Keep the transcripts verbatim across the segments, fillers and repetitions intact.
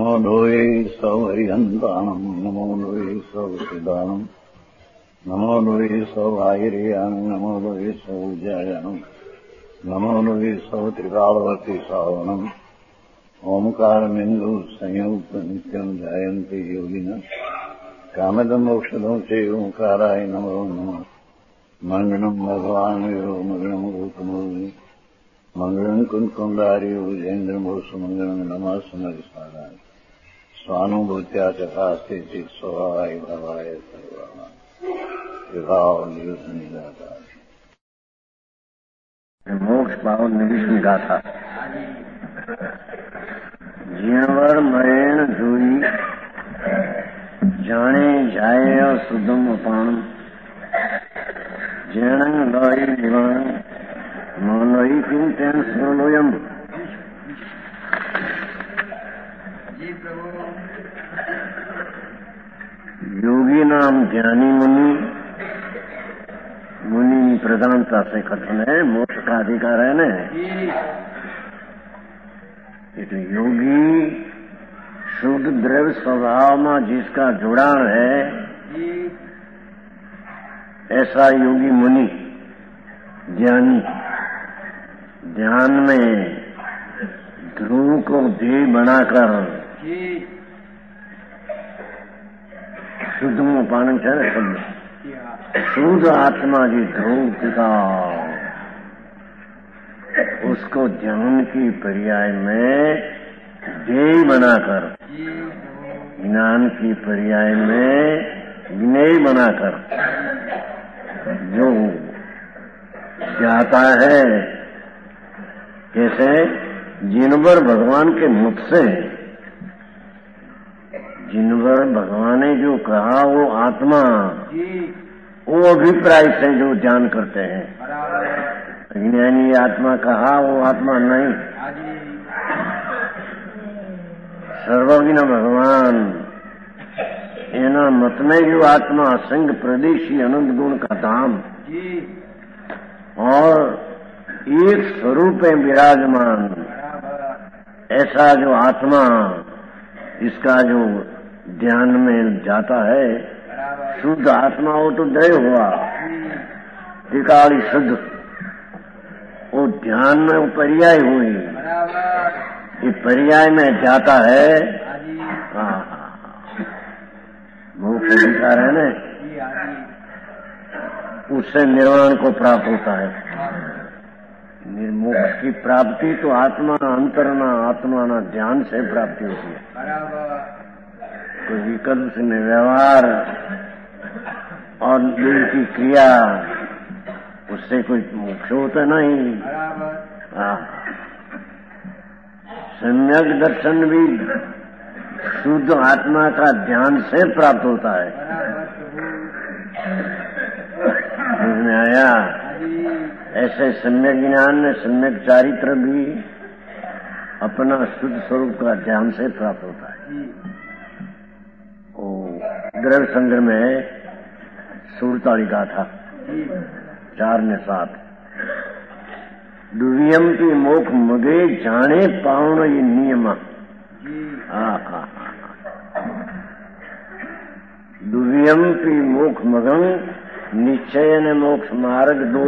नमो लोये सौहरिहन्तानम् नमो लोये सौसिदानम् नमो लोये सौभागिर्यानम् नमो लोये सौजायानम् नमो लोये सौत्रिकालवर्ति सावनम् ओंकारमिन्दु संयुक्त नित्यम् ध्यायन्ति योगिनः कामदम् मोक्षदम् च ओंकाराय नमो नमः मङ्गलम् भगवान् वीरो मङ्गलम् गौतमोऽग्नि मङ्गलम् कुन्कुण्डार्यो जयेन्द्रमोऽस्तु मङ्गलम् नमः समरिसाराय स्वानुभूत्या चकास्ते चित् स्वभावाय भवाय सर्वाणां विभाव नियुक्त मोक्ष पाव निविष्ण गाथा जीणवर मरेण धूरी जाने जाए सुदम अपाण जैन लोई निवाण मनोई किंचन स्मरणोयम। योगी नाम ज्ञानी मुनि मुनि प्रधानता से कथन है, मोक्ष का अधिकार है न। એટલે योगी शुद्ध द्रव्य स्वभाव में जिसका जुड़ाव है, ऐसा योगी मुनि ज्ञानी ध्यान में ध्रुव को ध्येय बनाकर शुद्ध में पालन करे। शुद्ध आत्मा जी ध्रुव का उसको ध्यान की पर्याय में ध्येय बनाकर, ज्ञान की पर्याय में ज्ञेय बनाकर जो जाता है, जैसे जिनवर भगवान के मुख से जिनवर भगवान ने जो कहा वो आत्मा, वो अभिप्राय से जो ध्यान करते हैं। ज्ञानी आत्मा कहा वो आत्मा नहीं, सर्वज्ञ भगवान एना मत में जो आत्मा असंग प्रदेशी अनंत गुण का धाम और एक स्वरूप में विराजमान, ऐसा जो आत्मा इसका जो ध्यान में जाता है, शुद्ध आत्मा हो तो दय हुआ त्रिकाली शुद्ध, वो ध्यान में वो पर्याय हुई, ये पर्याय में जाता है। मोक्ष अधिकार है न, उससे निर्वाण को प्राप्त होता है। मोक्ष की प्राप्ति तो आत्मा अंतरना आत्मा ना ध्यान से प्राप्ति होती है। कोई विकल्प में व्यवहार और दिल की क्रिया, उससे कोई मोक्ष होता नहीं। सम्यक दर्शन भी शुद्ध आत्मा का ध्यान से प्राप्त होता है। समझ में आया? ऐसे सम्यक ज्ञान में सम्यक चारित्र भी अपना शुद्ध स्वरूप का ध्यान से प्राप्त होता है। ओ द्रव्य संग्रह में सूरताली गाथा चार में सात, दुवियम की मोख मगे जाने पाउण ये नियम। दुवियम की मोख मगन निश्चय ने मोक्ष मार्ग दो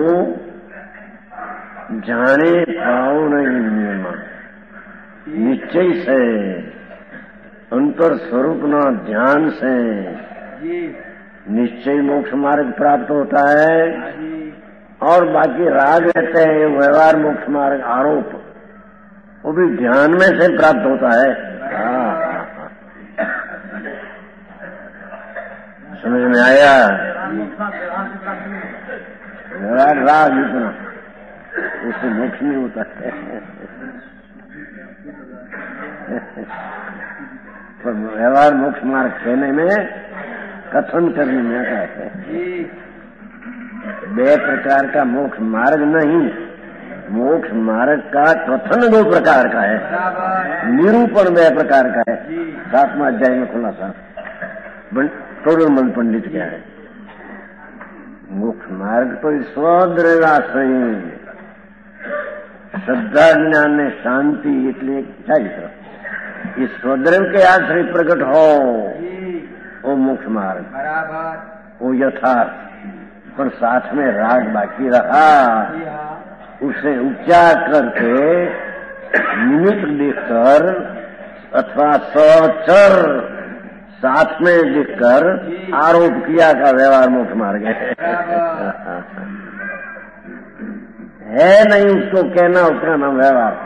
जाने पाउण ये नियम। निश्चय से अंतर स्वरूप न ध्यान से निश्चय मोक्ष मार्ग प्राप्त होता है, और बाकी राग रहते हैं व्यवहार मोक्ष मार्ग आरोप, वो भी ध्यान में से प्राप्त होता है। समझ में आया? व्यवहार राग इतना, उससे मोक्ष नहीं होता है। पर व्यवहार मोक्ष मार्ग कहने में, कथन करने में कहते हैं दो प्रकार का मोक्ष मार्ग नहीं, मोक्ष मार्ग का कथन दो प्रकार का है, निरूपण दो प्रकार का है। सातवां अध्याय में खुलासा टोडरमल पंडित क्या है। मोक्ष मार्ग तो स्वद्रव्याश्रय श्रद्धा ज्ञान ने शांति એટલે ચાલી इस स्वद्रव्य के आश्रय प्रकट हो वो मोक्ष मार्ग, वो यथार्थ। पर साथ में राग बाकी रहा, उसे उपचार करके निमित्त देखकर अथवा सचर साथ में देखकर आरोप किया का व्यवहार मोक्ष मार्ग है। है नहीं उसको कहना, उसका नाम व्यवहार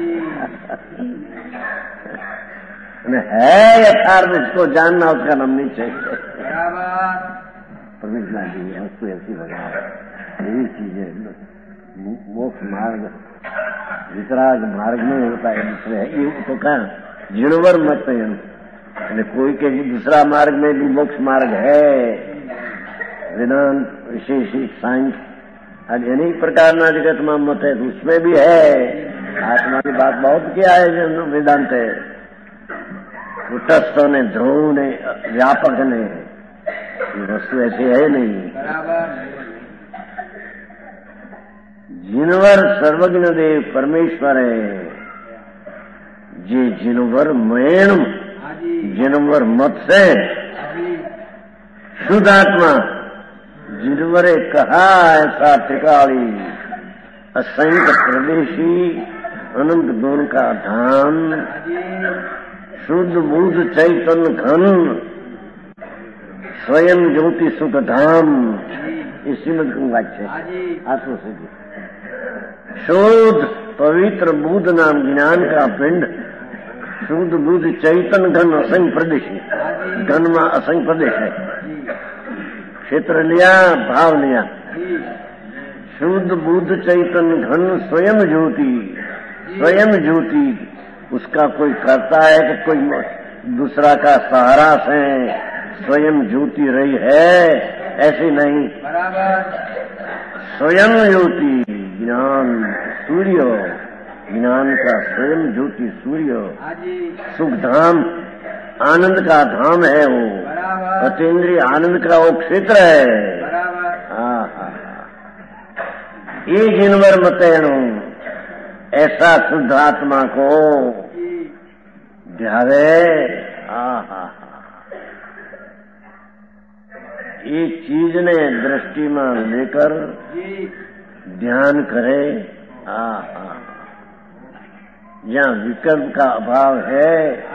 है। यथार्थ उसको जानना, उसका नाम नहीं चाहिए। परमिशना दी उसको ऐसी लगा यही चीजें मोक्ष मार्ग वितराग मार्ग में होता है। दूसरे है ये तो कहा जिणवर मत है, कोई के दूसरा मार्ग में भी मोक्ष मार्ग है। वेदांत विशेषिक साइंस आज अनेक प्रकार ना जगत में मत है, उसमें भी है। आत्मा की बात बहुत किया है वेदांत है, कुटस्थ ने ध्रुव ने व्यापक ने, वस्तु ऐसी है नहीं। जिनवर सर्वज्ञ देव परमेश्वर है, जे जिनवर मैण जिनवर मत से शुद्ध आत्मा जिनवरे कहा ऐसा त्रिकाली असंख्य प्रदेशी अनंत गुण का धाम शुद्ध बुद्ध चैतन्य घन स्वयं ज्योति सुख धाम, इस श्रीमद को वाच्य आत्मसिद्धि शुद्ध पवित्र बुद्ध नाम ज्ञान का पिंड शुद्ध बुद्ध चैतन्य घन असंख्य प्रदेश, घन में असंख्य प्रदेश है। क्षेत्र लिया भाव लिया, शुद्ध बुद्ध चैतन्य घन स्वयं ज्योति, स्वयं ज्योति। उसका कोई करता है कि कोई दूसरा का सहारा से स्वयं ज्योति रही है, ऐसी नहीं। स्वयं ज्योति ज्ञान सूर्य, ज्ञान का स्वयं ज्योति सूर्य, सुख धाम आनंद का धाम है वो, अतीन्द्रिय आनंद का वो क्षेत्र है। हाँ हाँ ये जिनवर मतैणु ऐसा शुद्ध आत्मा को ध्यावे। हाँ हाँ ये चीज ने दृष्टि में लेकर ध्यान करे। हाँ हाँ जहाँ विकल्प का अभाव है,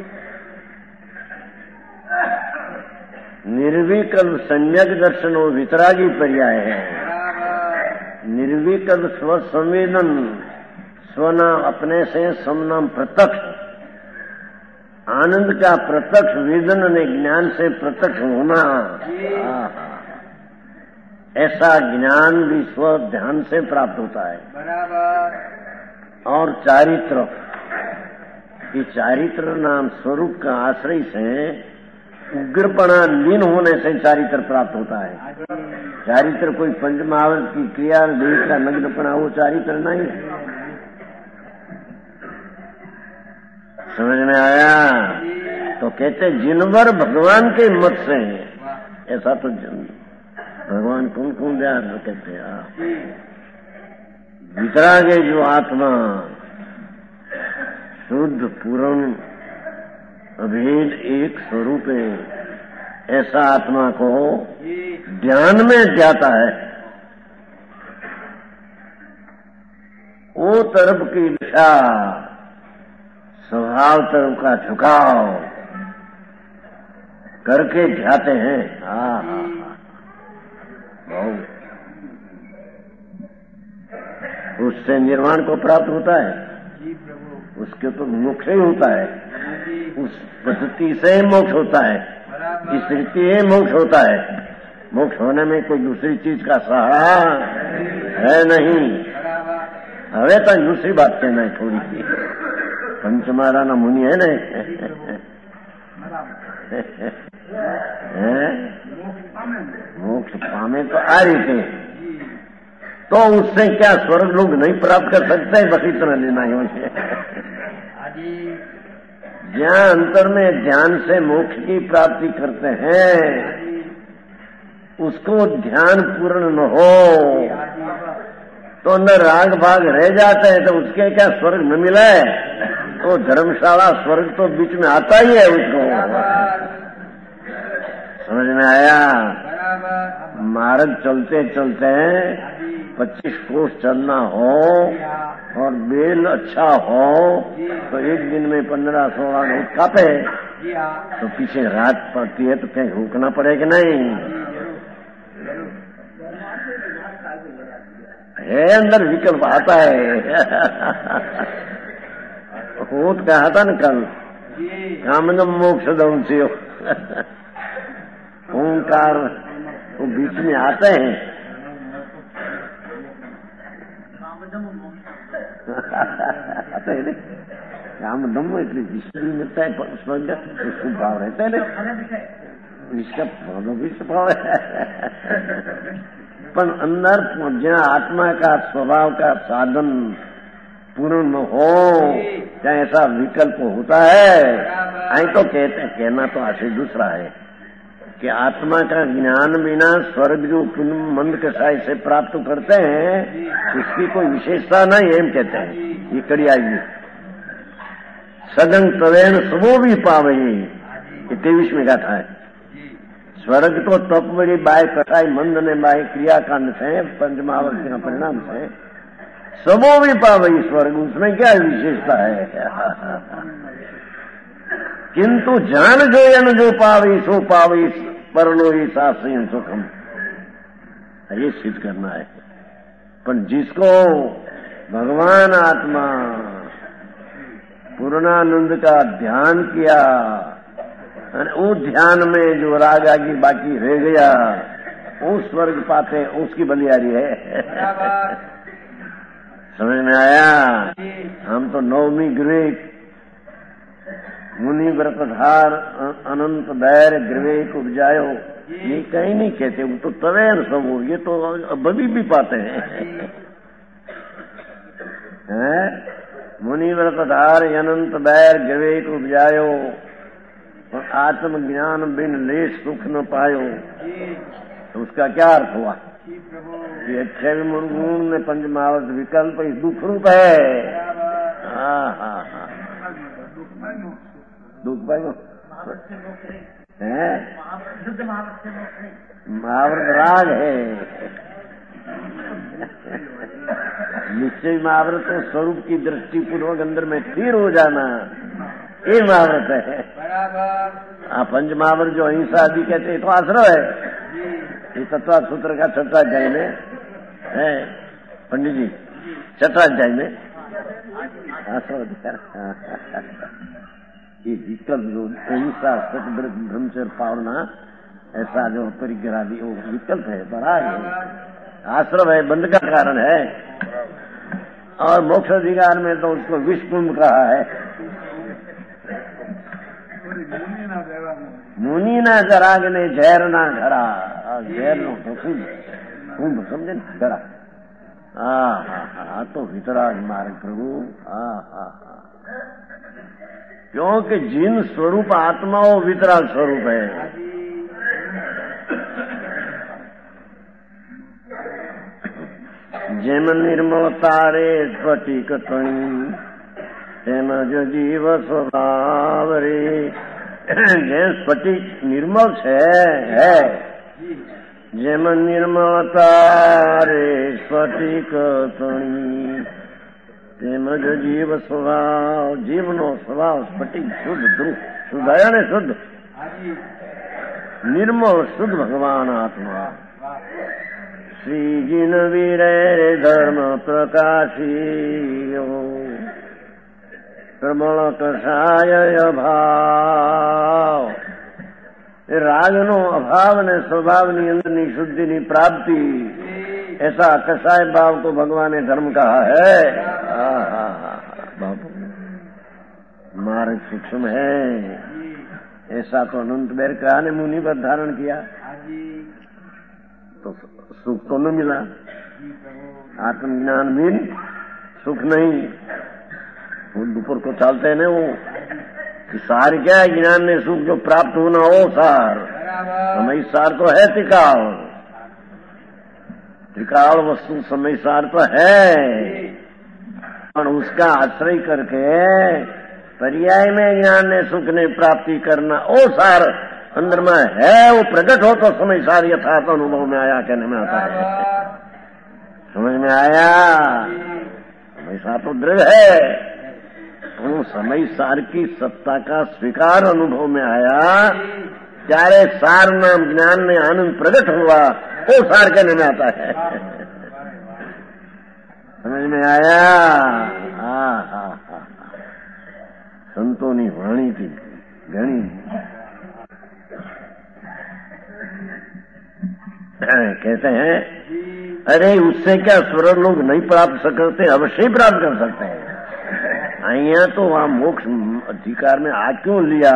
निर्विकल्प सम्यक दर्शन वो वितरागी पर्याय है। निर्विकल्प स्व संवेदन, स्वनाम अपने से समनाम प्रत्यक्ष, आनंद का प्रत्यक्ष वेदन ने ज्ञान से प्रत्यक्ष होना, ऐसा ज्ञान भी स्व ध्यान से प्राप्त होता है। और चारित्र, ये चारित्र नाम स्वरूप का आश्रय से उग्रपणा लीन होने से चारित्र प्राप्त होता है। चारित्र कोई पंचमहावृत की क्रिया देह का नग्नपणा, वो चारित्र नहीं है। समझ में आया? तो कहते जिनवर भगवान के मत से, ऐसा तो भगवान कौन कौन ध्यान कहते हैं, वितरागे जो आत्मा शुद्ध पूर्ण अभेद एक स्वरूप है, ऐसा आत्मा को ध्यान में जाता है। वो तरफ की दिशा स्वभाव तरफ का झुकाव करके जाते हैं। हाँ हाँ बहुत, उससे निर्वाण को प्राप्त होता है, उसके तो मोक्ष ही होता है। उस पद्धति से मोक्ष होता है, इस रीति ही मोक्ष होता है। मोक्ष होने में कोई दूसरी चीज का सहारा है नहीं। हवे तो दूसरी बात कहना है थोड़ी सी, पंचमारा ना मुनि है ना मोक्ष पामे तो आ रही थे, तो उससे क्या स्वर्ग लोग नहीं प्राप्त कर सकते? बस इतना लेना ही उसे। जहाँ अंतर में ध्यान से मोक्ष की प्राप्ति करते हैं, उसको ध्यान पूर्ण न हो तो अंदर राग भाग रह जाते हैं, तो उसके क्या स्वर्ग न मिले? तो धर्मशाला स्वर्ग तो बीच में आता ही है उसको। समझ में आया? मार्ग चलते चलते पच्चीस कोस चलना हो और बेल अच्छा हो तो एक दिन में पंद्रह सोलह मिनट कापे, तो पीछे रात पड़ती है तो कहीं रुकना पड़ेगा नहीं है। अंदर विकल्प आता है। होत कहा था न कल, कामदम मोक्षदम से ओंकार वो बीच में आते हैं। आता है कामदम એટલે વિષય मिलता है स्वर्ग उसको भाव रहता है इसका भाव भी स्वभाव है। पर अंदर जहाँ आत्मा का स्वभाव का साधन पूर्ण हो क्या ऐसा विकल्प होता है? आई तो कहते हैं, कहना तो आशय दूसरा है कि आत्मा का ज्ञान बिना स्वर्ग जो मंद कसाई से प्राप्त करते हैं उसकी कोई विशेषता नहीं है, कहते हैं। ये कड़ी आएगी सदंग तवेन सबो भी पावे, ये तेईस में गाथा है। स्वर्ग तो तप बड़ी बाय कसाई मंद ने बाय क्रियाकांड से पंचमावर्त का परिणाम से सबो भी पावे स्वर्ग, उसमें क्या विशेषता है? किंतु जान जो यन जो पावी सो पावी परलोई सासयन सुखम, ये सिद्ध करना है। पर जिसको भगवान आत्मा पूर्णानंद का ध्यान किया, उस ध्यान में जो राग आगे बाकी रह गया वो स्वर्ग पाते, उसकी बलियारी है। समझ में आया? हम तो नवमी ग्रीक मुनि व्रतधार अनंत दैर ग्रीक उपजायो, ये कहीं नहीं कहते, वो तो तवेर सब, ये तो अभी भी पाते हैं, हैं? मुनि व्रतधार अनंत दैर ग्रीक उपजायो और आत्मज्ञान बिन लेश सुख न पायो, तो उसका क्या अर्थ हुआ? ये अच्छे गुण में पंचमावत विकल्प इस दुख रूप है। हाँ हाँ हाँ दुख पाई है, महाव्रत राग है। निश्चय महाव्रत तो स्वरूप की दृष्टि पूर्वक अंदर में स्थिर हो जाना, ये महाव्रत है। हाँ पंच महाव्रत जो अहिंसा आदि कहते हैं तो आश्रय है। ये तत्वा सूत्र का छठा अध्याय में है पंडित जी, छठा अध्याय में आश्रय। ये विकल्प जो अहिंसा सत्य ब्रह्मचर्य पावना ऐसा जो परिग्रह भी वो विकल्प है, बड़ा है, आश्रम है, बंध का कारण है। और मोक्ष अधिकार में तो उसको विष्णु कहा है। मुनि ना जराग ने जहर ना घरा, जहर नो कुंभ कुंभ समझे ना घरा। हाँ हाँ हाँ तो वितराग मार्ग प्रभु। हाँ हाँ हाँ क्योंकि जिन स्वरूप आत्मा वो वितराग स्वरूप है। जेम निर्मलता रे स्फटिक तणी तेम जो जीव स्वभाव रे। जे स्फटिक निर्मल है, जेम निर्मलता रे स्फटिक तणी तेम जो जीव स्वभाव, जीवनो स्वभाव स्फटिक शुद्ध ध्रुव शुद्ध ने शुद्ध निर्मल शुद्ध भगवान आत्मा। श्री जिन वीरे धर्म प्रकाशी प्रबल कषाय भाव। रागनो अभाव ने स्वभाव ની અંદરની શુદ્ધિ ની प्राप्ति, ऐसा कषाय भाव को भगवान ने धर्म कहा है। हाँ हाँ हाँ बाबू मार्ग सूक्ष्म है, ऐसा तो अनंत बैर कहा ने मुनि पर धारण किया तो सुख तो न मिला। आत्मज्ञान बिन सुख नहीं। वो ऊपर को चलते हैं वो कि सार क्या है? ज्ञान ने सुख जो प्राप्त होना हो सार, समय सार तो है टिकाव, टिकाव वस्तु समय सार तो है, और उसका आश्रय करके पर्याय में ज्ञान ने सुख ने प्राप्ति करना, ओ सार अंदर में है, वो प्रकट हो तो समय सार यथार्थ अनुभव में आया कहने में आता है। समझ में आया? समय सार तो दृढ़ है, तो समय सार की सत्ता का स्वीकार अनुभव में आया, चारे सार नाम ज्ञान में आनंद प्रकट हुआ, वो सार कहने में आता है। समझ में आया? हाँ हाँ हाँ, संतों की वाणी थी घनी, कहते हैं अरे उससे क्या स्वर्ग लोग नहीं प्राप्त सकते, अवश्य प्राप्त कर सकते हैं। अहिया तो वहां मोक्ष अधिकार में आ क्यों लिया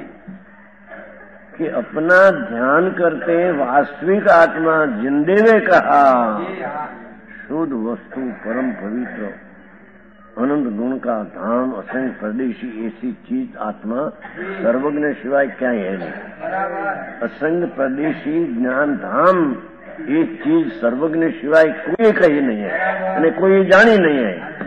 कि अपना ध्यान करते वास्तविक आत्मा जिंदेवे कहा, शुद्ध वस्तु परम पवित्र अनंत गुण का धाम असंग परदेशी ऐसी चीज आत्मा सर्वज्ञ सिवाय क्या है नहीं। असंग परदेशी ज्ञान धाम ये चीज सर्वज्ञ सिवाय कोई कही नहीं है, यानी कोई जानी नहीं है।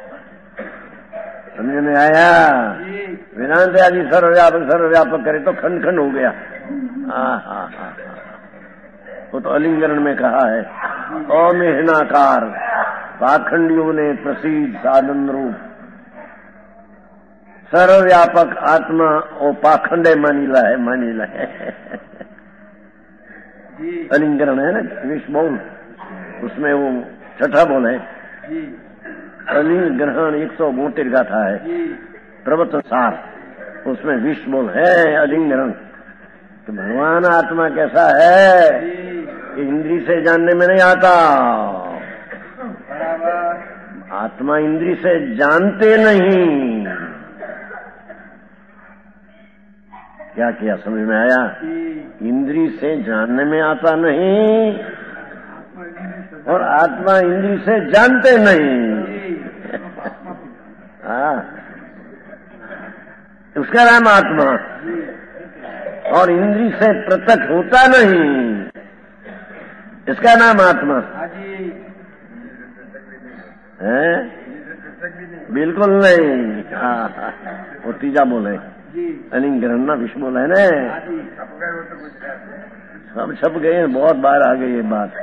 समझ में आया? वेदांत आदि सर्वव्यापक सर्वव्यापक करे तो खंड खंड हो गया। हाँ हाँ हाँ, वो तो अलिंगरण में कहा है, अमेहनाकार पाखंडियों ने प्रसिद्ध साधन रूप सर्वव्यापक आत्मा वो पाखंडे मानीला है, मानीला है। अलिंगरण है ना, विष बोल, उसमें वो छठा बोल है। अलिंग्रहण एक सौ बोतेर गाथा है, प्रवचन सार, उसमें विष बोल है अलिंगरण। तो भगवान आत्मा कैसा है कि इंद्री से जानने में नहीं आता, आत्मा इंद्री से जानते नहीं। क्या किया? समझ में आया? इंद्री से जानने में आता नहीं और आत्मा इंद्री से जानते नहीं। हाँ, उसका नाम आत्मा, और इंद्री से प्रत्यक्ष होता नहीं, इसका नाम आत्मा है? बिल्कुल नहीं। हाँ, वो तीजा बोले अलिंगरण ना विष बोला है ना, सब छप गए हैं, बहुत बार आ गई ये बात।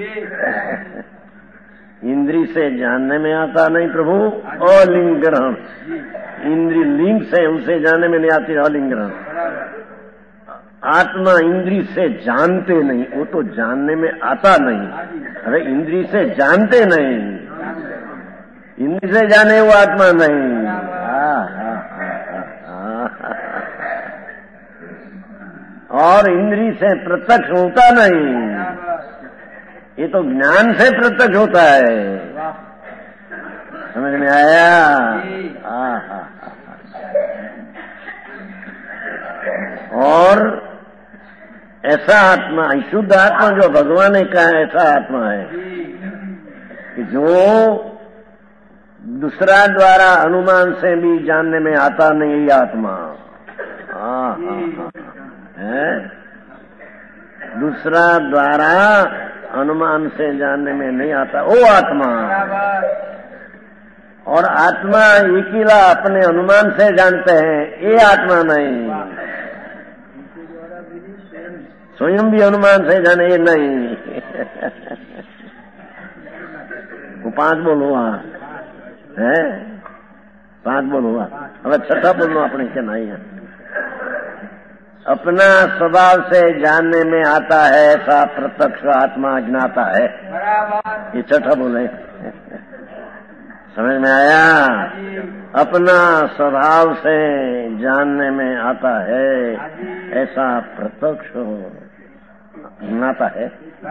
इंद्री से जानने में आता नहीं प्रभु, अलिंगरण। इंद्री लिंग से उसे जानने में नहीं आती, अलिंगरण। आत्मा इंद्री से जानते नहीं, वो तो जानने में आता नहीं। अरे इंद्री से जानते नहीं, इंद्री से जाने वो आत्मा नहीं। हाँ हाँ हाँ, और इंद्री से प्रत्यक्ष होता नहीं, ये तो ज्ञान से प्रत्यक्ष होता है। समझ में आया? हाँ हाँ। और ऐसा आत्मा, शुद्ध आत्मा जो भगवान ने कहा, ऐसा आत्मा है कि जो दूसरा द्वारा अनुमान से भी जानने में आता नहीं, ये आत्मा। हाँ हाँ हाँ, है दूसरा द्वारा अनुमान से जानने में नहीं आता, वो आत्मा। और आत्मा अकेला अपने अनुमान से जानते हैं, ये आत्मा नहीं। स्वयं भी अनुमान से जाने, ये नहीं। वो पांच बोल हुआ है, पांच बोल हुआ। अब छठा बोलना अपने के नहीं है। अपना स्वभाव से जानने में आता है, ऐसा प्रत्यक्ष आत्मा ज्ञाता है। ये छठा बोले, समझ में आया? अपना स्वभाव से जानने में आता है, ऐसा प्रत्यक्ष ज्ञाता है।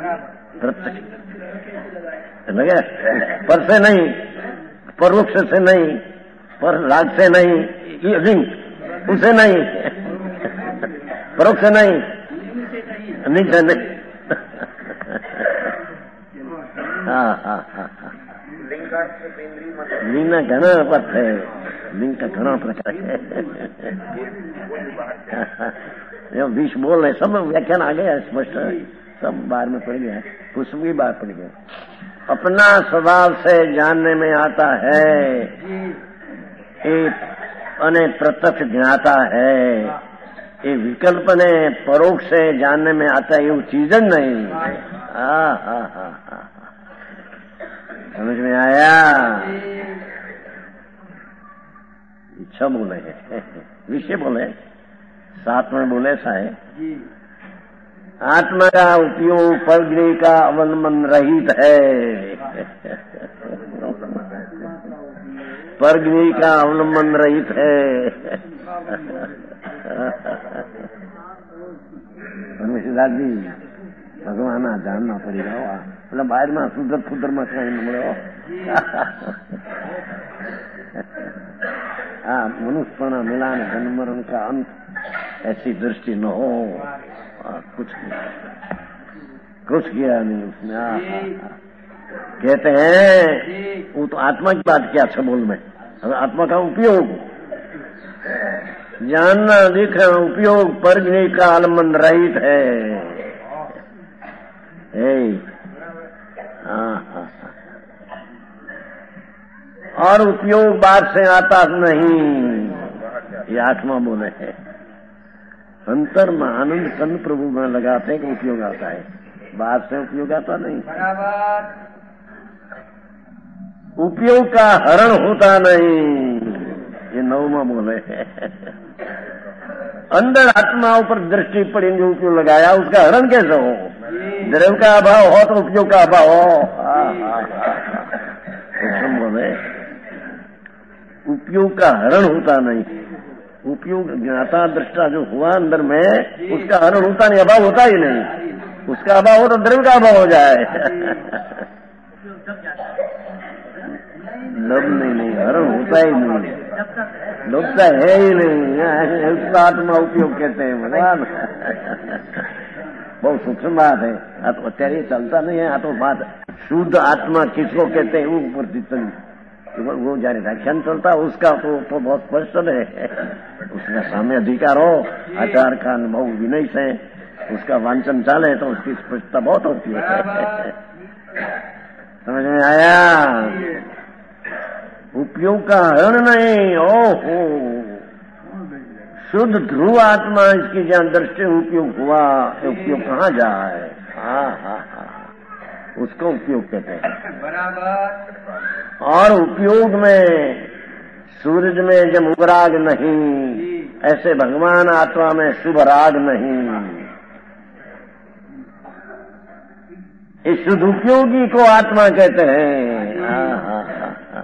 प्रत्यक्ष लगे, पर से नहीं, परोक्ष से नहीं, पर राग से नहीं, ये लिंग उसे नहीं, परोक्ष नहीं, निज नहीं। हाँ हाँ हाँ हाँ, लिंग ना घना अर्थ है, लिंग का घना प्रकार है। बीच बोल रहे, सब व्याख्यान आ गया स्पष्ट, सब बार में पड़ गया, कुछ भी बार पड़ गया। अपना स्वभाव से जानने में आता है, एक અને પ્રત્યક્ષ જ્ઞાતા હૈ એ વિકલ્પને પરોક્ષ से जानने में आता એવું चीज જ नहीं। हाँ हाँ हाँ हाँ समझ में आया? इच्छा बोले है, विषय बोले, साथ में बोले साहेब, आत्मा का उपयोग परग्रह का अवलंबन रहित है। परग्रह का अवलंबन रहित है। दादी भगवान आ जानना पड़ेगा मतलब बाहर में सुधर फुदर में कहीं મળે हाँ मनुष्यपना मिलान जन्म मरण का अंत ऐसी दृष्टि न हो। आ, कुछ नहीं कुछ किया नहीं उसने। आ, आ, आ, कहते हैं वो तो आत्मा की बात किया छबोल में। अब आत्मा का उपयोग जानना देखना उपयोग परग्रह का आलम्बन रहित है। हाँ हाँ और उपयोग बात से आता नहीं, ये आत्मा बोले है। अंतर में आनंद कन प्रभु में लगाते हैं कि उपयोग आता है, बात से उपयोग आता नहीं। उपयोग का हरण होता नहीं, ये नवमा बोले है। अंदर आत्माओं पर दृष्टि पड़ेंगे उपयोग लगाया, उसका हरण कैसे हो? द्रव्य का अभाव हो तो उपयोग का अभाव हो। बोले उपयोग का हरण होता नहीं। उपयोग ज्ञाता दृष्टा जो हुआ अंदर में उसका हरण होता नहीं, अभाव होता ही नहीं। उसका अभाव हो तो द्रव्य का अभाव हो जाए। लब नहीं नहीं हरण होता ही नहीं, लुप्त है ही नहीं। उसका आत्मा उपयोग कहते हैं भगवान। बहुत सूक्ष्म बात है। आ तो અત્યારે चलता नहीं है। आ तो बात शुद्ध आत्मा किसको कहते हैं वो ऊपर चली वो जारी व्याख्यान चलता उसका तो, तो बहुत स्पष्ट है। उसका साम्य अधिकार हो, आचार का अनुभव विनय से उसका वांचन चाले तो उसकी स्पष्टता बहुत होती है। समझ में आया? उपयोग का हरण नहीं। ओहो शुद्ध ध्रुव आत्मा इसकी जहाँ दृष्टि उपयोग हुआ, उपयोग कहाँ जाए? हाँ हाँ हाँ उसको उपयोग कहते हैं। बराबर। और उपयोग में सूरज में जब उबराग नहीं, ऐसे भगवान आत्मा में शुभ राग नहीं। इस शुद्ध उपयोगी को आत्मा कहते हैं। हाँ हाँ हाँ हाँ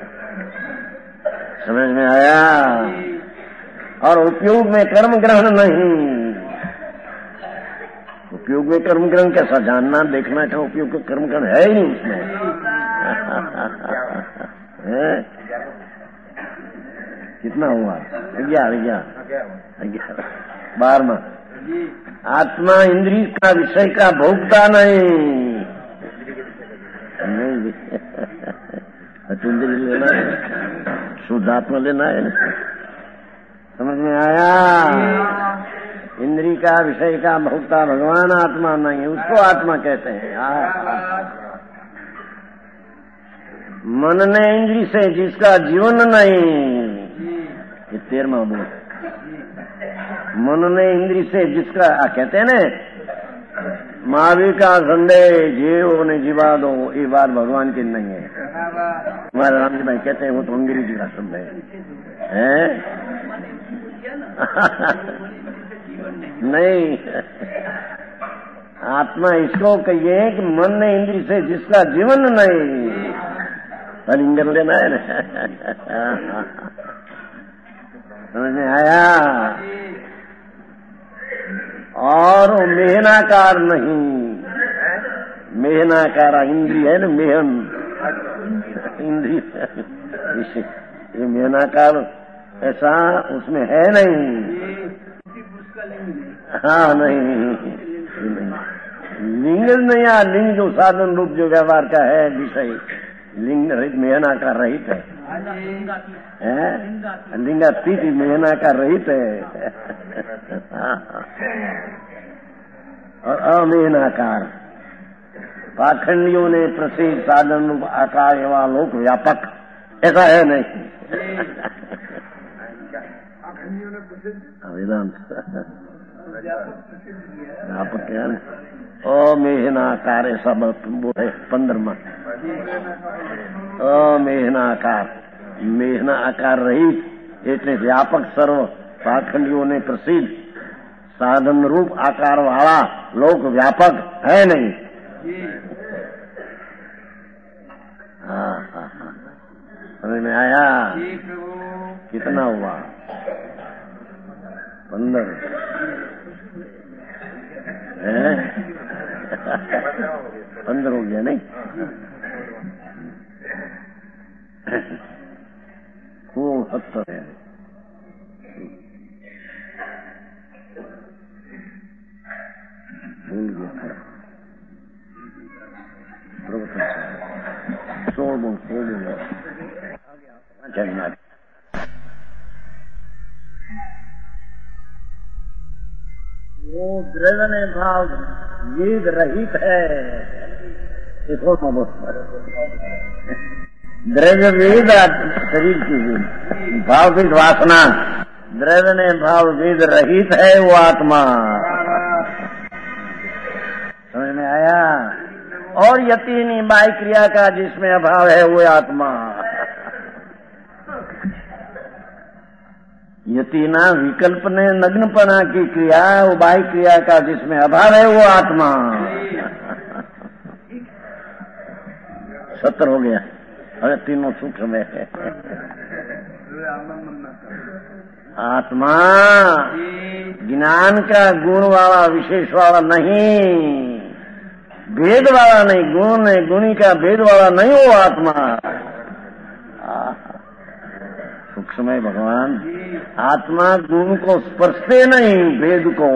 समझ में आया? और उपयोग में कर्म ग्रहण नहीं। उपयोग में कर्म ग्रहण कैसा जानना देखना का उपयोग कर्म ग्रहण है ही नहीं उसमें। कितना हुआ? ग्यारह ग्यारह ग्यारह बारहवा। आत्मा इंद्रिय का विषय का भोगता नहीं। नहीं इंद्रिय लेना है, शुद्ध आत्मा लेना है। समझ में आया? इंद्रिय का विषय का भोक्ता भगवान आत्मा नहीं, उसको आत्मा कहते हैं। मन ने इंद्रिय से जिसका जीवन नहीं, ये तेरहवां बोल। मन ने इंद्रिय से जिसका आ, कहते हैं न महावीर का संदेह जीव ने जीवा दो, ये बात भगवान की नहीं है। हमारे राम जी भाई कहते हैं वो तो अंग्रेजी का शब्द है। नहीं आत्मा इसको कहिए कि मन ने इंद्रिय से जिसका जीवन नहीं, लिंगन लेना है ना। समझ में आया? और मेहनाकार नहीं। मेहनाकार इंद्रिय है ना, मेहन इंद्रिय ये मेहनाकार ऐसा उसमें है नहीं। हाँ नहीं लिंग नहीं आ, लिंग जो साधन रूप जो व्यवहार का है विषय लिंग रहित मेहनाकार रहित है। लिंगातीत मेहनाकार रहित है। और अमेहनाकार पाखंडियों ने प्रसिद्ध साधन रूप आकार एवं लोक व्यापक ऐसा है नहीं। वेदांत आप क्या ओ मेहनाकार सब वो है पंद्रमा મેહના આકાર મેહના આકાર રહિત એટલે વ્યાપક સર્વ પાખંડીઓને પ્રસિદ્ધ સાધન રૂપ આકાર વાળા લોક व्यापक है नहीं। हाँ हाँ हाँ समझ में आया? कितना हुआ? पंद्रह है पंद्रह हो गया नहीं? खूब सत्तर है। भूल गया था प्रवचन सोल बोल सोल बोल चलना वो द्रव्य भाव वेद रहित है। इसको द्रव्य वेद शरीर की भाव वेद वासना द्रव्य ने भाव वेद रहित है वो आत्मा। समझ में आया? और यतीनी बाह्य क्रिया का जिसमें अभाव है वो आत्मा। यतीना विकल्प ने नग्नपना की क्रिया वो बाह्य क्रिया का जिसमें अभाव है वो आत्मा। सत्तर हो गया। अरे तीनों सूक्ष्म है। आत्मा ज्ञान का गुण वाला विशेष वाला नहीं, भेद वाला नहीं, गुण नहीं, गुणी का भेद वाला नहीं वो आत्मा। सूक्ष्म है भगवान। आत्मा गुण को स्पर्शते नहीं, भेद को,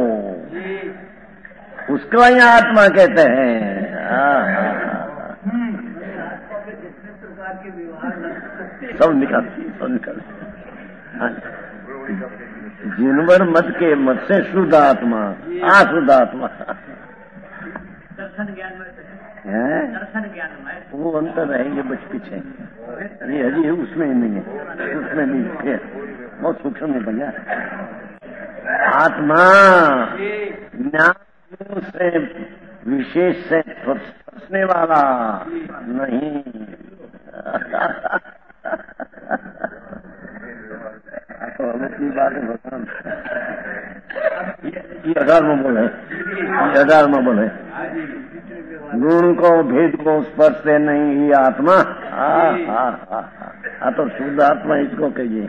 उसको ही आत्मा कहते हैं। सब निकाल सब निकाल जिनवर मत के मत से शुद्ध आत्मा अशुद्ध आत्मा दर्शन ज्ञान है। दर्शन ज्ञान में वो अंतर रहेंगे बच पीछे। ये अभी उसमें ही नहीं है, उसमें भी फिर बहुत सूक्ष्म है भैया। आत्मा ज्ञान से विशेष से फंसने वाला नहीं। तो अपनी बात है भगवान। ये हजार में बोले, ये हजार में बोले गुण को भेद को स्पर्श से नहीं ही आत्मा। हाँ हाँ हाँ तो शुद्ध आत्मा इसको कहिए।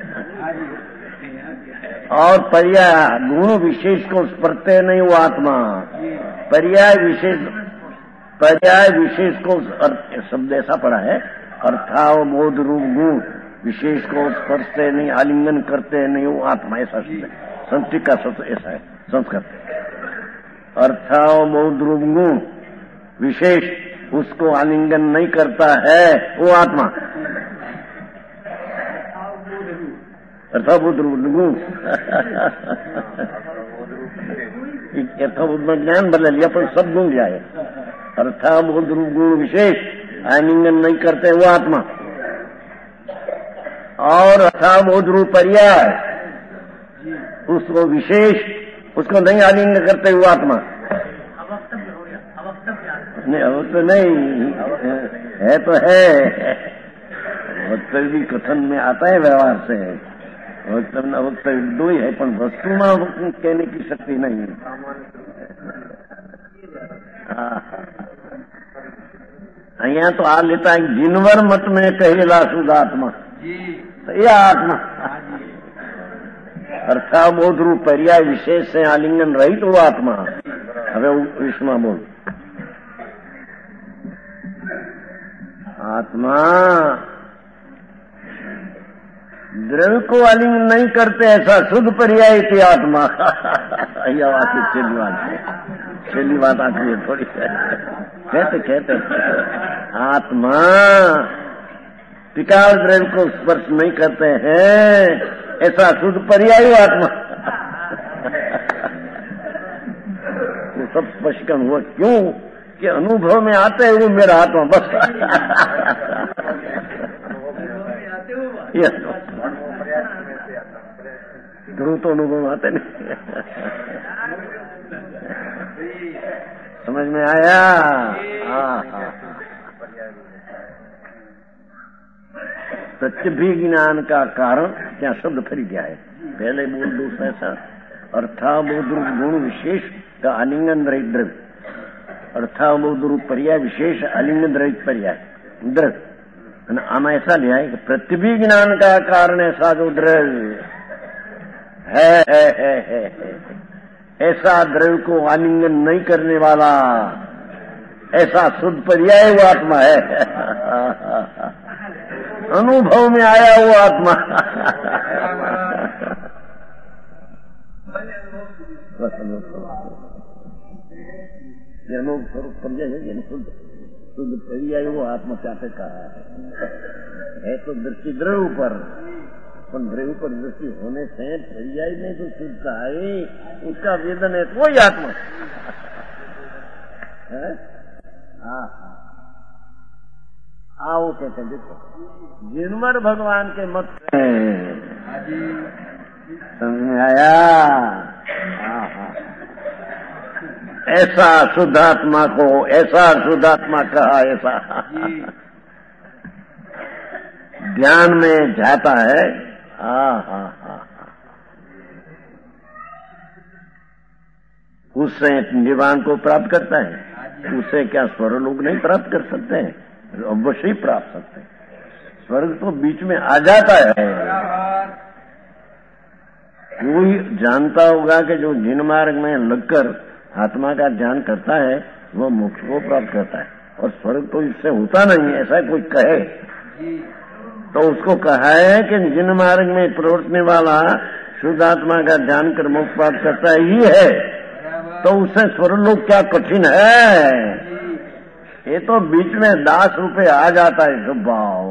और पर्याय गुण विशेष को स्पर्शते नहीं वो आत्मा। पर्याय विशेष पर्याय विशेष को शब्द ऐसा पड़ा है अर्थाव बोध रूप गुण विशेष को स्पर्शते नहीं आलिंगन करते नहीं वो आत्मा। ऐसा शब्द है संस्कृत का शब्द ऐसा है संस्कृत। अर्थाव बोध रूप गुण विशेष उसको आलिंगन नहीं करता है वो आत्मा। अर्थाबोध रूप गुण यथाबोध में ज्ञान बदल लिया पर सब गुण लिया है। अर्थाबोध रूप गुण विशेष आलिंगन नहीं करते वो आत्मा। और अर्थाबोध रूप पर्याय उसको विशेष उसको नहीं आलिंगन करते वो आत्मा। नहीं वो तो नहीं है तो है वक्तव्य भी कथन में आता है व्यवहार से। वक्तव्य वक्तव्य दो ही है पर वस्तु में कहने की शक्ति नहीं। અહીંયા તો આ લેતા જીનવર મત में કહેલા શુદ્ધ આત્મા એ આત્મા अर्थाबोध रूप पर्याय विशेष से आलिंगन रहित वो आत्मा। હવે વિશ્વમાં બોલ आत्मा द्रव्य को आलिंगन नहीं करते ऐसा शुद्ध पर्याय थी आत्मा। यह बात छेली बात है, छेली बात आती है थोड़ी कहते कहते आत्मा टिकाव द्रव्य को स्पर्श नहीं करते हैं ऐसा शुद्ध पर्याय आत्मा। वो सब स्पष्टन हुआ क्यों कि अनुभव में आते है वो मेरा आत्मा बस। ध्रुव तो अनुभव आते नहीं। समझ में आया? हाँ हाँ। प्रत्यभिज्ञान का कारण क्या शब्द फरी गया है, पहले बोल दो ऐसा अर्थाबोध गुण विशेष का आलिंगन रहित द्रव्य, अर्थाबोध रूप पर्याय विशेष आलिंगन रहित पर्याय द्रव्य। आम ऐसा लिया है कि प्रत्यभिज्ञान का कारण ऐसा जो द्रव्य है, है, है, है, है ऐसा द्रव्य को आलिंगन नहीं करने वाला ऐसा शुद्ध पर्याय वो आत्मा है। अनुभव में आया वो आत्मा। अनुभव स्वरूप पर्याय है, शुद्ध शुद्ध पर्याय वो आत्मा चाहते कहा है तो दृष्टि द्रव्य पर, द्रव्य पर दृष्टि होने से पर्याय में जो शुद्धता है उसका वेदन है वही आत्मा है। आओ कहते देखो जिनवर भगवान के मत समझ में आया? ऐसा शुद्धात्मा को ऐसा शुद्धात्मा कहा, ऐसा ध्यान में जाता है। हाँ हाँ हाँ उससे निर्वाण को प्राप्त करता है, उससे क्या स्वर्ग नहीं प्राप्त कर सकते हैं? अवश्य ही प्राप्त सकते हैं। स्वर्ग तो बीच में आ जाता है। कोई जानता होगा कि जो जिन मार्ग में लगकर आत्मा का ध्यान करता है वो मोक्ष को प्राप्त करता है, और स्वर्ग तो इससे होता नहीं, ऐसा कोई कहे तो उसको कहा है कि जिन मार्ग में प्रवर्तने वाला शुद्ध आत्मा का ध्यान कर मोक्ष प्राप्त करता है ही है, तो उससे स्वर्गलोक क्या कठिन है? ये तो बीच में दास रूपे आ जाता है शुभ भाव।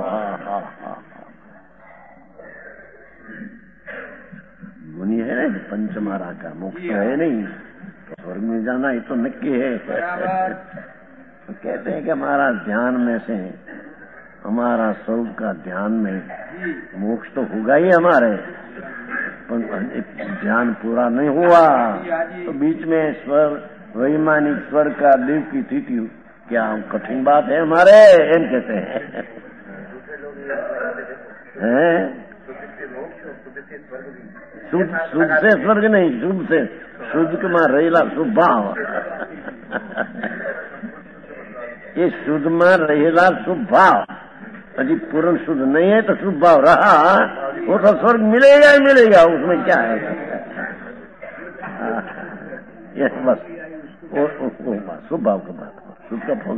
मुनि है ना पंचमारा का मोक्ष तो है नहीं, तो स्वर्ग में जाना ये तो नक्की है। तो कहते हैं कि हमारा ध्यान में से हमारा स्वरूप का ध्यान में मोक्ष तो होगा ही हमारे, पर ध्यान पूरा नहीं हुआ तो बीच में स्वर वैमानिक स्वर का देव की स्थिति क्या कठिन बात है हमारे, एम कहते हैं। शुद्ध शुद्ध से स्वर्ग नहीं, शुद्ध से शुद्ध के मां रहेला शुभ भाव। ये शुद्ध में रहेला शुभ भाव अजी पूर्ण शुद्ध नहीं है तो शुभ भाव रहा, वो तो स्वर्ग मिलेगा ही मिलेगा, उसमें क्या है? ये बस वो, वो, वो शुभ भाव का बात, शुभ का फल।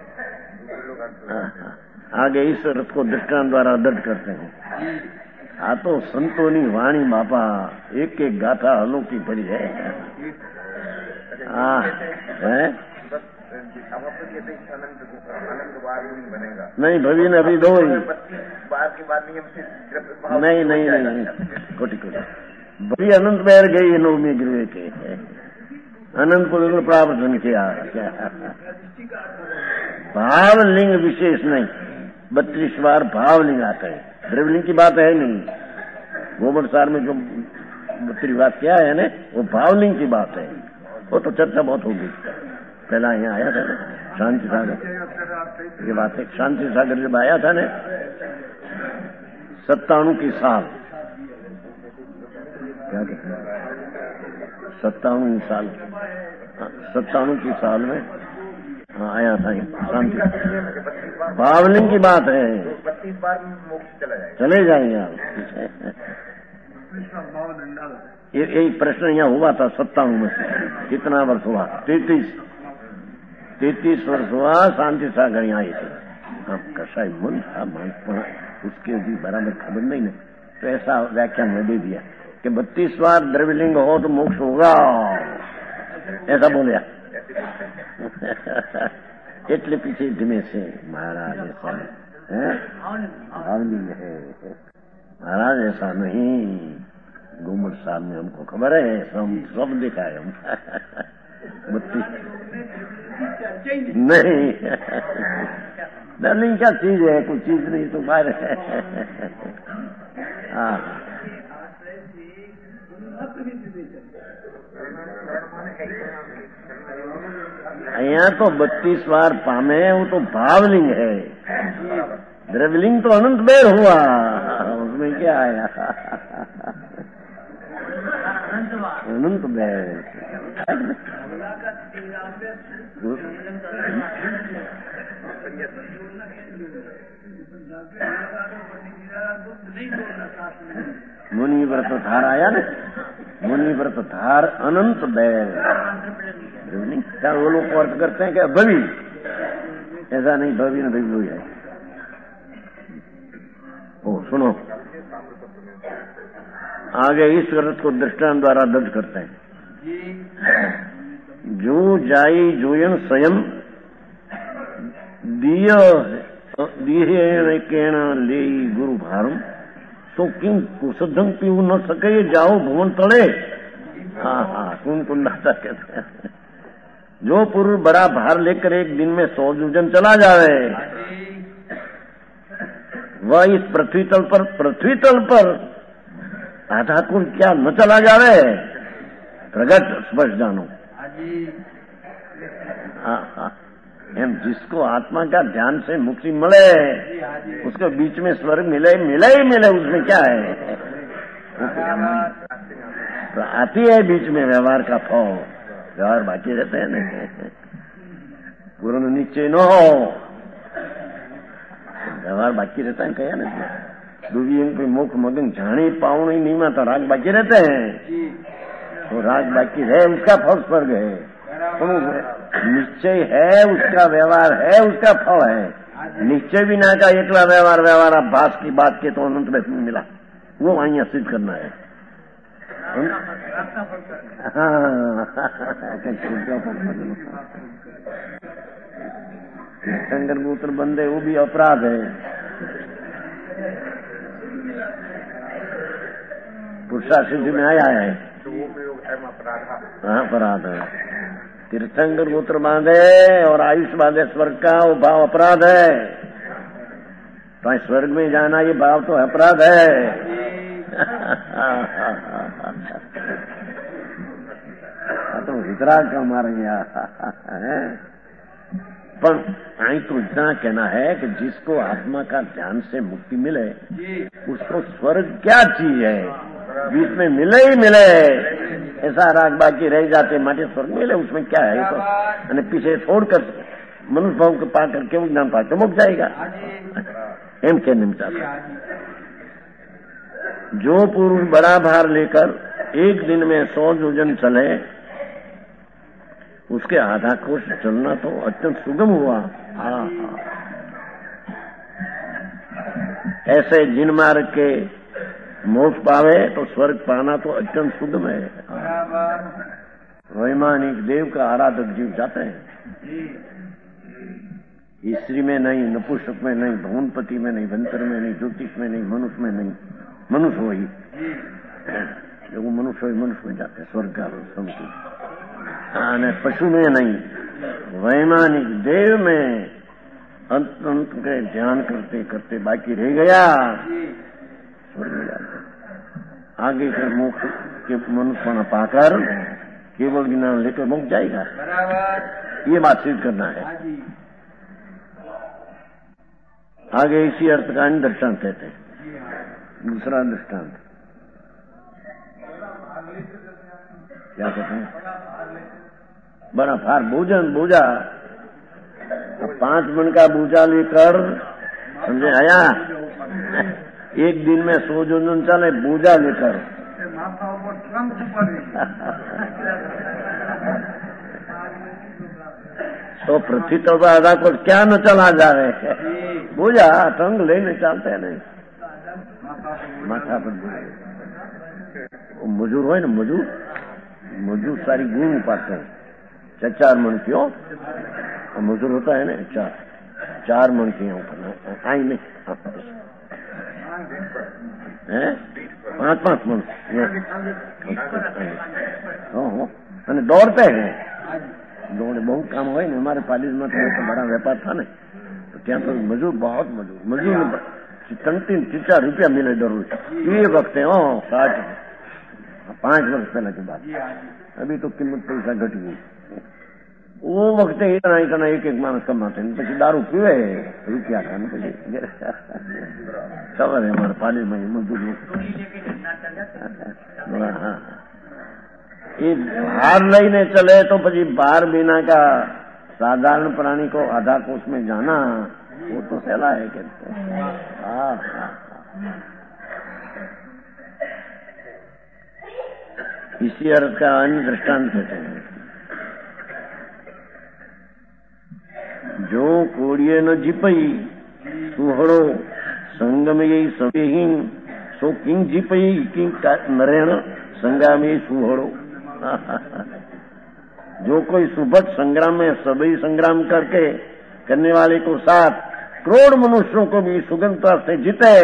आगे इस रथ को दृष्टांत द्वारा दर्द करते हैं। आ तो संतोनी वाणी बापा एक एक गाथा अनोखी पड़ी है। हाँ है नहीं भवी ने अभी दो ही नहीं नहीं नहीं कोटि कोटि भवी अनंत बैर गई नवमी गृह के अनंत को बिल्कुल प्राप्त नहीं किया। भाव लिंग विशेष नहीं, बत्तीस बार भाव लिंग आता है, द्रव्यलिंग की बात है नहीं। गोबर सार में जो बत्तीस बात क्या है ना वो भावलिंग की बात है, वो तो चर्चा बहुत होगी। पहला यहाँ आया था ना शांति सागर, ये बात है शांति सागर जब आया था ना सत्ताणु की साल, क्या कहते हैं सत्ताणु साल, सत्ताणु की साल में हाँ आया था शांति, भावलिंग की बात है। बत्तीस बार मोक्ष चला जाएगा, चले जाएंगे आप। ये एक प्रश्न यहाँ हुआ था सत्ताणु में, कितना वर्ष हुआ? तैतीस तैतीस वर्ष हुआ। शांति सागर यहाँ आए थे। अब कसाई मन था मानपण उसके भी बराबर खबर नहीं है, तो ऐसा व्याख्यान में दे दिया कि बत्तीस बार द्रव्यलिंग हो तो मोक्ष होगा, ऐसा बोलिया। એટલે पीछे धीमे से महाराज ऐसा है भावलिंग है, महाराज ऐसा नहीं। गोमर साहब में हमको खबर है, हम सब देखा है हम बत्तीस नहीं डरलिंग क्या चीज है, कुछ चीज नहीं तो बाहर है। हाँ અહીંયા તો बत्तीस बार पामे वो तो भावलिंग है, द्रव्यलिंग तो अनंत बेर हुआ, उसमें क्या आया अनंत बेर। मुनि व्रत धार आया ना, मुनि व्रत धार अनंत बैर। क्या वो लोग अर्थ करते हैं क्या भवि? ऐसा नहीं, भवि न भवि है। ओ सुनो, आगे इस व्रत को दृष्टांत द्वारा दर्ज करते हैं। जो जाई जोयन स्वयं दिय केण ले गुरु भारम तो किं कुसधम पीऊ न सके जाओ भुवन तले। हाँ हाँ कुंभ कुंडाता कहते हैं। जो पुरुष बड़ा भार लेकर एक दिन में सौ योजन चला जाए, वह इस पृथ्वी तल पर पृथ्वी तल पर आधा कुल क्या न चला जावे, प्रगट स्पष्ट जानो। हाँ हाँ एम जिसको आत्मा का ध्यान से मुक्ति मिले, उसको बीच में स्वर्ग मिले मिले ही मिले, उसमें क्या है? तो आती है बीच में व्यवहार का फल, व्यवहार बाकी रहते हैं नहीं, पूर्ण निश्चय न हो, व्यवहार बाकी रहता है। कया नहीं दुवियं पे मुख मगन झाणी पावनी नीमा तो राग बाकी रहते हैं, तो राग बाकी है, उसका फल स्वर्ग है। तो निश्चय है, उसका व्यवहार है, उसका फल है। निश्चय भी ना का एकला व्यवहार व्यवहार अभ्यास की बात के तो अनंत में मिला, वो वहीं सिद्ध करना है। शंकर गोत्र बंदे वो भी अपराध है। पुरुषा सिद्धि में आया है, हाँ अपराध है। तीर्थंकर गोत्र बांधे और आयुष बांधे स्वर्ग का, वो भाव अपराध है। तो स्वर्ग में जाना ये भाव तो अपराध है। तो इतना का मार गया। पर आई तो इतना कहना है कि जिसको आत्मा का ध्यान से मुक्ति मिले, उसको स्वर्ग क्या चीज है, बीच में मिले ही मिले, ऐसा राग बाकी रह जाते माटे स्वर्ग मिले, उसमें क्या है? तो અને पीछे छोड़कर मनुष्य भाव के पाकर केवल ज्ञान पाकर मुक्त जाएगा, एम कहने में चाहता। जो पुरुष बड़ा भार लेकर एक दिन में सौ योजन चले, उसके आधा कोष चलना तो अत्यंत सुगम हुआ। हाँ हाँ ऐसे जिन मार्ग के मोक्ष पावे तो स्वर्ग पाना तो अत्यंत सुगम है। वैमानिक देव का आराधक जीव जाते हैं, स्त्री में नहीं, नपुंसक में नहीं, भवनपति में नहीं, वंतर में नहीं, ज्योतिष में नहीं, मनुष्य में नहीं, मनुष्य हो ही जो मनुष्य हो मनुष्य में जाते स्वर्ग का समझ। पशु में नहीं, वैमानिक देव में अंत अंत के ध्यान करते करते बाकी रह गया, स्वर्ग में जाते। आगे के मोक्ष के मनुष्य पाकर केवल ज्ञान लेकर मुक्त जाएगा, ये बात सिद्ध करना है। आगे इसी अर्थ का दृष्टांत कहते हैं। दूसरा दृष्टांत क्या कहते हैं? बड़ा भार भोजन बोझा, पांच मन का बोझा लेकर समझे आया, एक दिन में सौ जोजन चले बोझा लेकर। तो पृथ्वी तो आधा को क्या न चला जावे, बोझा टंग लेने चलते नहीं, माथा पर मजूर हो ना, मजूर मजूर सारी गुण पाते हैं, चार चार मन की हो, मजूर होता है ना, चार चार मन की ऊपर आई नहीं है, पांच पांच मन दौड़ते हैं, दौड़े बहुत काम हो ना। हमारे पालिस में तो बड़ा व्यापार था ना, तो क्या तो मजूर बहुत मजूर मजूर में तीन तीन चार रुपया मिले जरूर, ये वक्त है। ओ साठ पांच वर्ष पहले की बात। अभी तो कीमत पैसा घट गई। वो वक्त इतना इतना एक एक मानस कमाते हैं, પછી દારૂ પીવે રૂપિયા ખાને પછી ખબર है हमारे पाली में मजदूर लोग ये भार લઈને चले तो પછી भार बिना का साधारण प्राणी को आधा कोस में जाना वो तो सहला है कहते हैं। हाँ इसी अर्थ का अन्य दृष्टांत देते हैं। जो कोड़िए न जीपई सुहड़ो संग में यही सभी सो किंग जीपई किंग नरेण संगा में सुहड़ो। जो कोई सुभट संग्राम में सभी संग्राम करके करने वाले को साथ करोड़ मनुष्यों को भी सुगमता से जीते,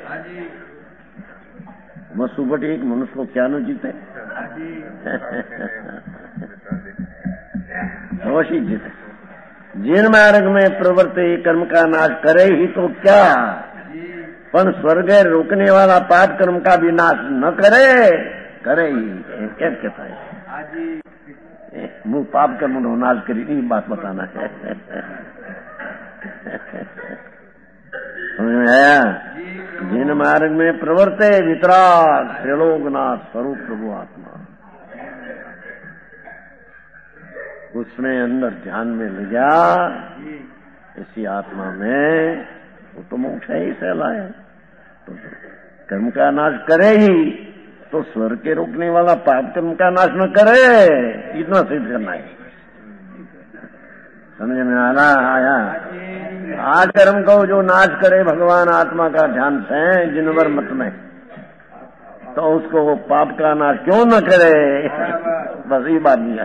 वह सुभट एक मनुष्य को क्या न जीते अवश्य जीते। जिन मार्ग में प्रवृत्ति कर्म का नाश करे ही तो क्या, पर स्वर्ग रोकने वाला पाप कर्म का भी नाश न करे करे ही क्या कहता है मुंह पाप कर्म नो नाश करी ये बात बताना है। समझ में आया? जिन मार्ग में प्रवृत्ति वितराग त्रिलोकनाथ स्वरूप प्रभु आत्मा उसमें अंदर ध्यान में ले जा, इसी आत्मा में वो तो मोक्ष है ही सहला है। तो कर्म का नाश करे ही तो स्वर्ग के रोकने वाला पाप कर्म का नाश न करे, इतना सिद्ध करना है। समझ में आना आया? आज कर्म को जो नाश करे भगवान आत्मा का ध्यान से जिनवर मत में, तो उसको वो पाप का नाश क्यों न करे? बस ये बात नहीं है।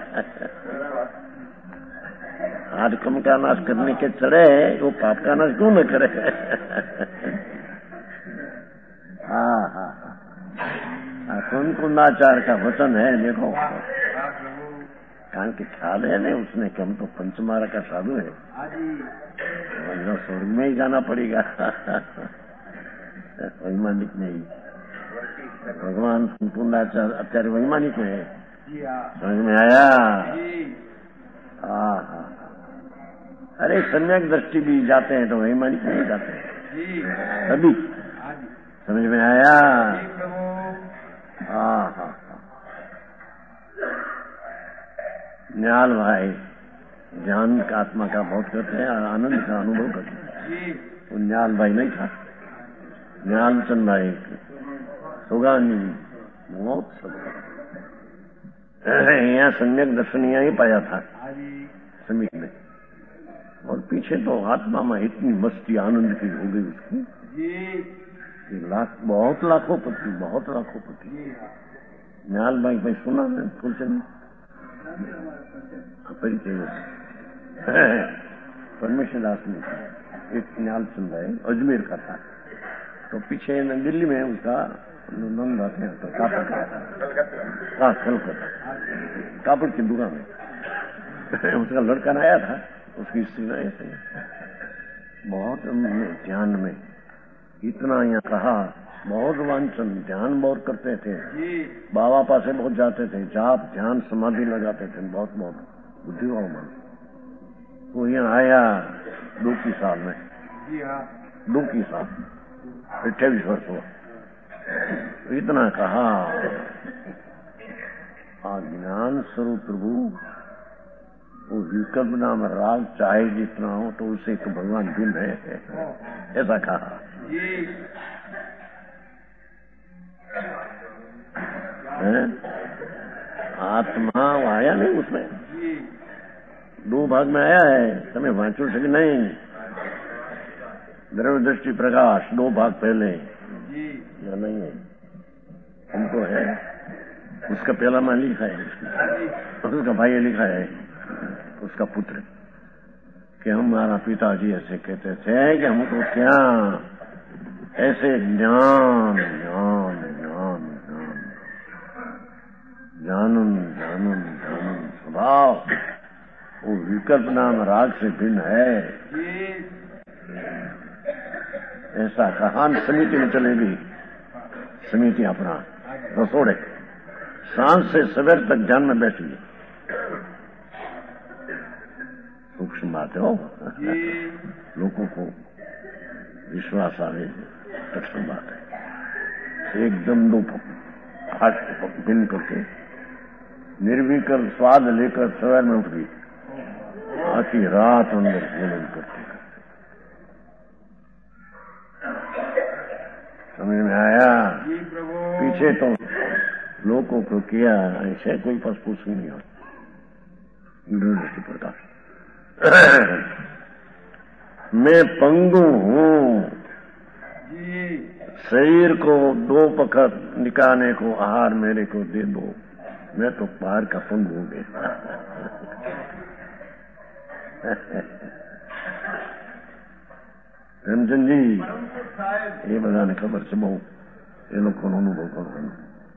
आज कर्म का नाश करने के चढ़े वो पाप का नाश क्यों न करे? हाँ हाँ हाँ कुंकुंदाचार का वचन है, देखो कारण के ख्याल है नहीं उसने कि हम तो पंचमारा का साधु है, स्वर्ग में ही जाना पड़ेगा। वैमानिक नहीं, भगवान कुंकुंदाचार अत्यारे वैमानिक में है। समझ में आया? हाँ हाँ अरे सम्यक दृष्टि भी जाते हैं तो वैमानिक नहीं जाते हैं अभी। समझ में आया? हाँ हाँ न्याल भाई ज्ञान का आत्मा का बहुत करते हैं, आनंद का अनुभव करते हैं। वो न्याल भाई नहीं था, न्याल चंद भाई सुगानी बहुत सब यहाँ सम्यक दर्शन यहाँ ही पाया था समीप में। और पीछे तो आत्मा में इतनी मस्ती आनंद की हो गई उसकी, लाख बहुत लाखों पति बहुत लाखों पति। न्याल भाई भाई सुना मैं फूलचंद परिचय परमेश्वर दास में एक न्याल चंद है अजमेर का था, तो पीछे दिल्ली में उसका नंद आते हैं तो कापड़ का था, हाँ कलकत्ता कापड़ की दुकान में उसका लड़का आया था, उसकी स्त्री ने ऐसे बहुत ध्यान में इतना यहाँ कहा, बहुत वांछन ध्यान बहुत करते थे, बाबा पासे बहुत जाते थे, जाप ध्यान समाधि लगाते थे, बहुत बहुत बुद्धिवान मन। वो यहाँ आया दो की साल में, दो की साल अट्ठाईस वर्ष हुआ, इतना कहा ज्ञान स्वरूप प्रभु वो विकल्प नाम राग चाहे जितना हो तो उसे तो भगवान दिन है, ऐसा कहा। है? आत्मा आया नहीं उसमें, दो भाग में आया है, तुम्हें वांचो से नहीं, द्रव्य दृष्टि प्रकाश दो भाग पहले या नहीं है, हमको है उसका पहला मां लिखा है, उसका भाई लिखा है, उसका पुत्र कि हमारा पिताजी ऐसे कहते थे कि हमको क्या ऐसे ज्ञान ज्ञान ज्ञान ज्ञान जानन जानन जानन स्वभाव वो विकल्प नाम राग से भिन्न है, ऐसा कहान समिति में चलेगी, समिति अपना रसोड़े सांझ से सवेर तक ध्यान में बैठिए। सूक्ष्म बात है हो, लोगों को विश्वास आवे कठिन बात है। एकदम दो हाथ भिन्न करके निर्विकल्प स्वाद लेकर सवेर में उठ गई, आखी रात अंदर भोजन करते करते समझ में आया। पीछे तो लोगों को किया ऐसे कोई फसफूस ही नहीं होता। दृष्टि प्रकाश मैं पंगु हूँ, शरीर को दो पखत निकालने को आहार मेरे को दे दो, मैं तो बाहर का पंगु हो गया। हेमचंद जी ये बधाने खबर से बहु ये लोग को अनुभव करो।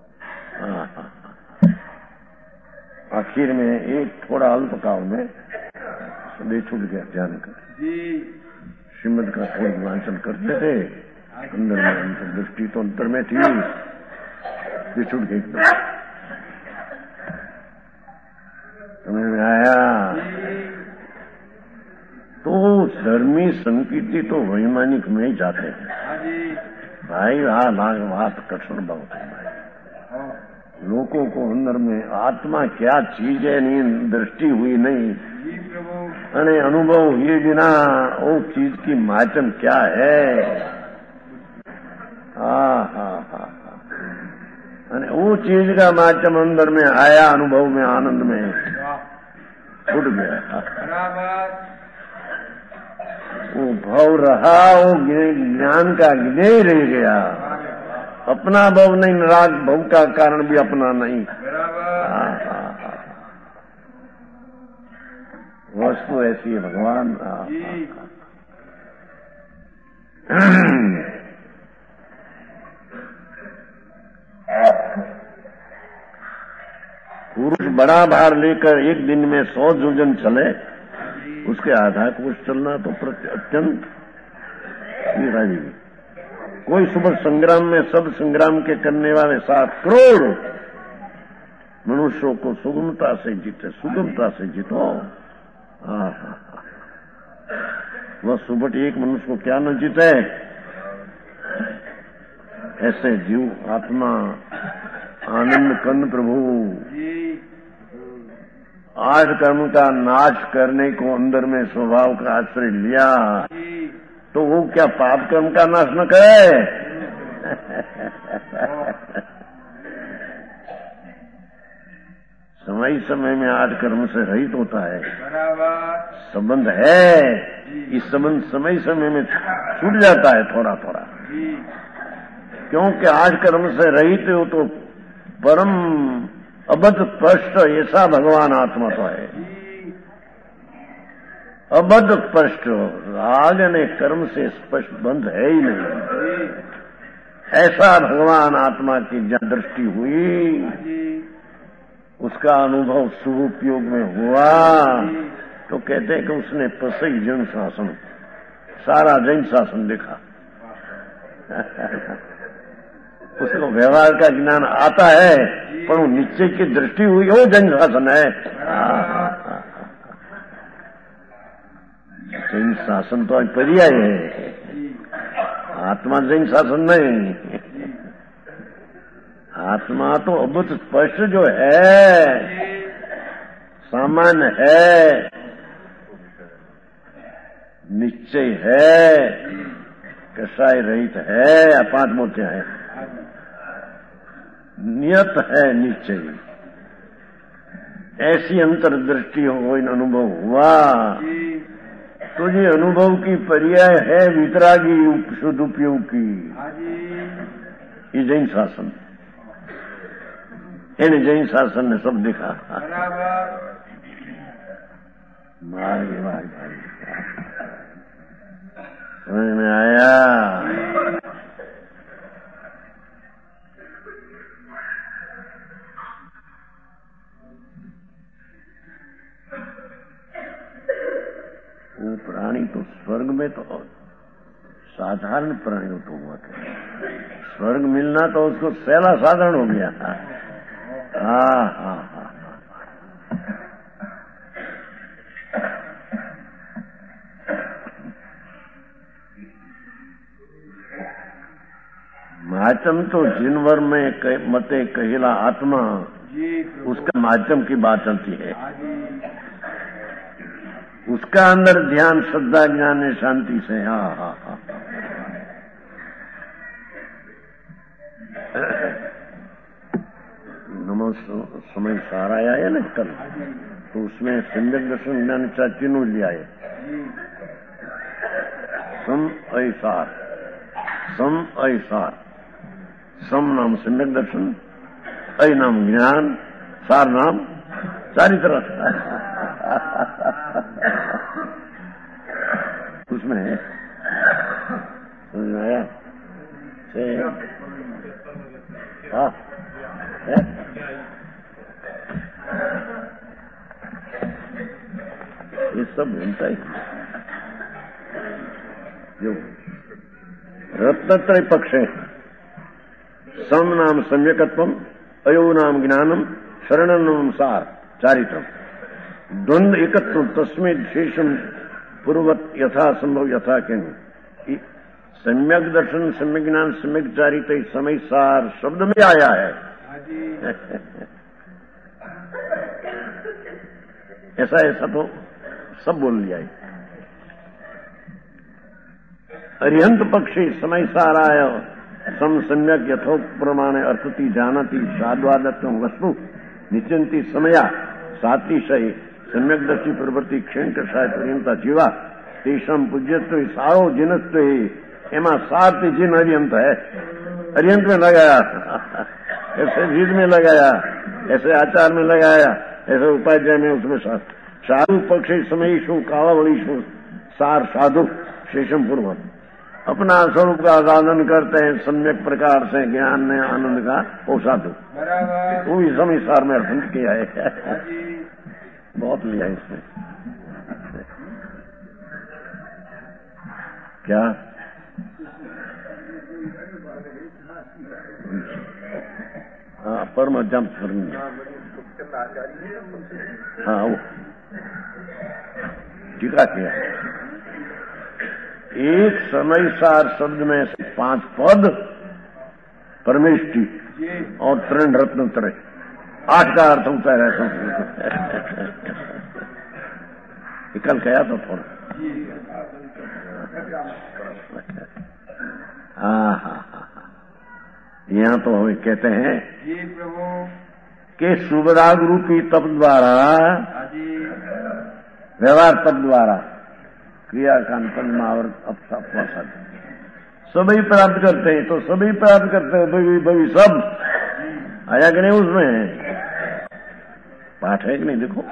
आखिर में एक थोड़ा अल्पकाल में सदैव छूट गया ध्यान कर। श्रीमद का थोड़ी वांचन करते थे, अंदर में अंतर दृष्टि तो अंतर में थी, छूट गई एकदम। समझ में आया। तो धर्मी संकीर्ति तो वैमानिक में ही जाते हैं भाई। हाँ भाग बात कठिन बहुत है भाई। लोगों को अंदर में आत्मा क्या चीज है नहीं दृष्टि हुई नहीं, अने अनुभव हुए बिना वो चीज की माचम क्या है। हाँ हाँ हाँ अने वो चीज का माचम अंदर में आया, अनुभव में आनंद में छूट गया। वो भाव रहा, वो ज्ञान का ज्ञेय रह गया। अपना भाव नहीं, राग भाव का कारण भी अपना नहीं। हाँ हाँ हाँ वस्तु ऐसी है भगवान। हाँ पुरुष बड़ा भार लेकर एक दिन में सौ योजन चले, उसके आधार को चलना तो अत्यंत राजी। कोई सुबह संग्राम में सब संग्राम के करने वाले सात करोड़ मनुष्यों को सुगमता से जीते, सुगमता से जीतो। वह सुबह एक मनुष्य को क्या न जीते। ऐसे जीव आत्मा आनंद कंद प्रभु आठ कर्म का नाश करने को अंदर में स्वभाव का आश्रय लिया, तो वो क्या पाप कर्म का नाश न करे। समय समय में आठ कर्म से रहित होता है, संबंध है। इस संबंध समय समय में छूट जाता है थोड़ा थोड़ा, क्योंकि आठ कर्म से रहित हो तो परम अबद्ध स्पष्ट ऐसा भगवान आत्मा तो है। अबद्ध स्पष्ट राग ने कर्म से स्पष्ट बंध है ही नहीं। ऐसा भगवान आत्मा की जब दृष्टि हुई, उसका अनुभव शुभ उपयोग में हुआ, तो कहते हैं कि उसने पसई जैन शासन, सारा जैन शासन देखा। उसको व्यवहार का ज्ञान आता है, पर वो निश्चय की दृष्टि हुई, वो जैन शासन है। जैन शासन तो आज पर्याय है, आत्मा जैन शासन नहीं। आत्मा तो अद्भुत स्पष्ट जो है, सामान्य है, निश्चय है, कसाय रहित है, अपांच मोत्या है, नियत है निश्चय। ऐसी अंतर्दृष्टि हो, इन अनुभव हुआ, तो ये अनुभव की पर्याय है वितरागी शुद्ध उपयोग की। ये जैन शासन, इन जैन शासन ने सब दिखा। मार्ग मार्ग समझ में आया। वो प्राणी तो स्वर्ग में तो साधारण प्राणियों तो हुआ था, स्वर्ग मिलना तो उसको पहला साधारण हो गया। हाँ हाँ हाँ माध्यम तो जिनवर में कह, मते कहिला आत्मा, उसका माध्यम की बात चलती है। उसका अंदर ध्यान श्रद्धा ज्ञान शांति से। हाँ हाँ हाँ नमो समय सारा आया है ना कल, तो उसमें सम्यक दर्शन ज्ञान चाचिनो लिया है। सम ऐसार, सम ऐसार, सम नाम सम्यक दर्शन, ऐ नाम ज्ञान, सार नाम चारित्र। उसमें समझ में आया? हाँ ये सब बनता ही जो रत्नत्रय पक्ष है। सम नाम सम्यकत्वम, अयो नाम ज्ञानम, शरणम नाम सार चारित्रम, द्वंद एकत्व तस्मै शेषम पूर्वत यथा संभव यथा किंग। सम्यक दर्शन, सम्यक ज्ञान, सम्यक चारित्र समय सार शब्द में आया है। ऐसा ऐसा तो सब बोल लिया है। अरिहंत पक्षी समय साराय सम सम्यक यथोक्त प्रमाणे अर्थति जानति साद्वादत्व वस्तु निचिंती समया सातिशय सम्यक दर्शी प्रवृत्ति क्षण कषाय पर्यंता जीवा तेषम पूज्यत्व सारो जिनत्व एमा सात जिन अरिहंत है। अरिहंत में लगाया, ऐसे जीत में लगाया, ऐसे आचार में लगाया, ऐसे उपाध्याय में उसमें साधु पक्षी समयीशु कालावलीशु सार साधु शेषम पूर्व अपना स्वरूप का आनंद करते हैं सम्यक प्रकार से ज्ञान में आनंद का वो साधु, वो भी समय सार में अर्थ किया है। बहुत लिया है इसमें। क्या हाँ परम जंप करनी। हाँ वो टीका किया। एक समय सार शब्द में से पांच पद परमेष्टि और त्रण रत्न त्रय, आठ का अर्थ होता है संस्कृत। कल कहा था थोड़ा। हाँ हाँ हाँ यहाँ तो हमें कहते हैं कि शुभराग रूपी तप द्वारा, व्यवहार तप द्वारा क्रिया कांड पद्मावर्त अपसाद सभी प्राप्त करते हैं। तो सभी प्राप्त करते हैं, भवी भवी सब आया कि नहीं? उसमें पाठ है कि नहीं? देखो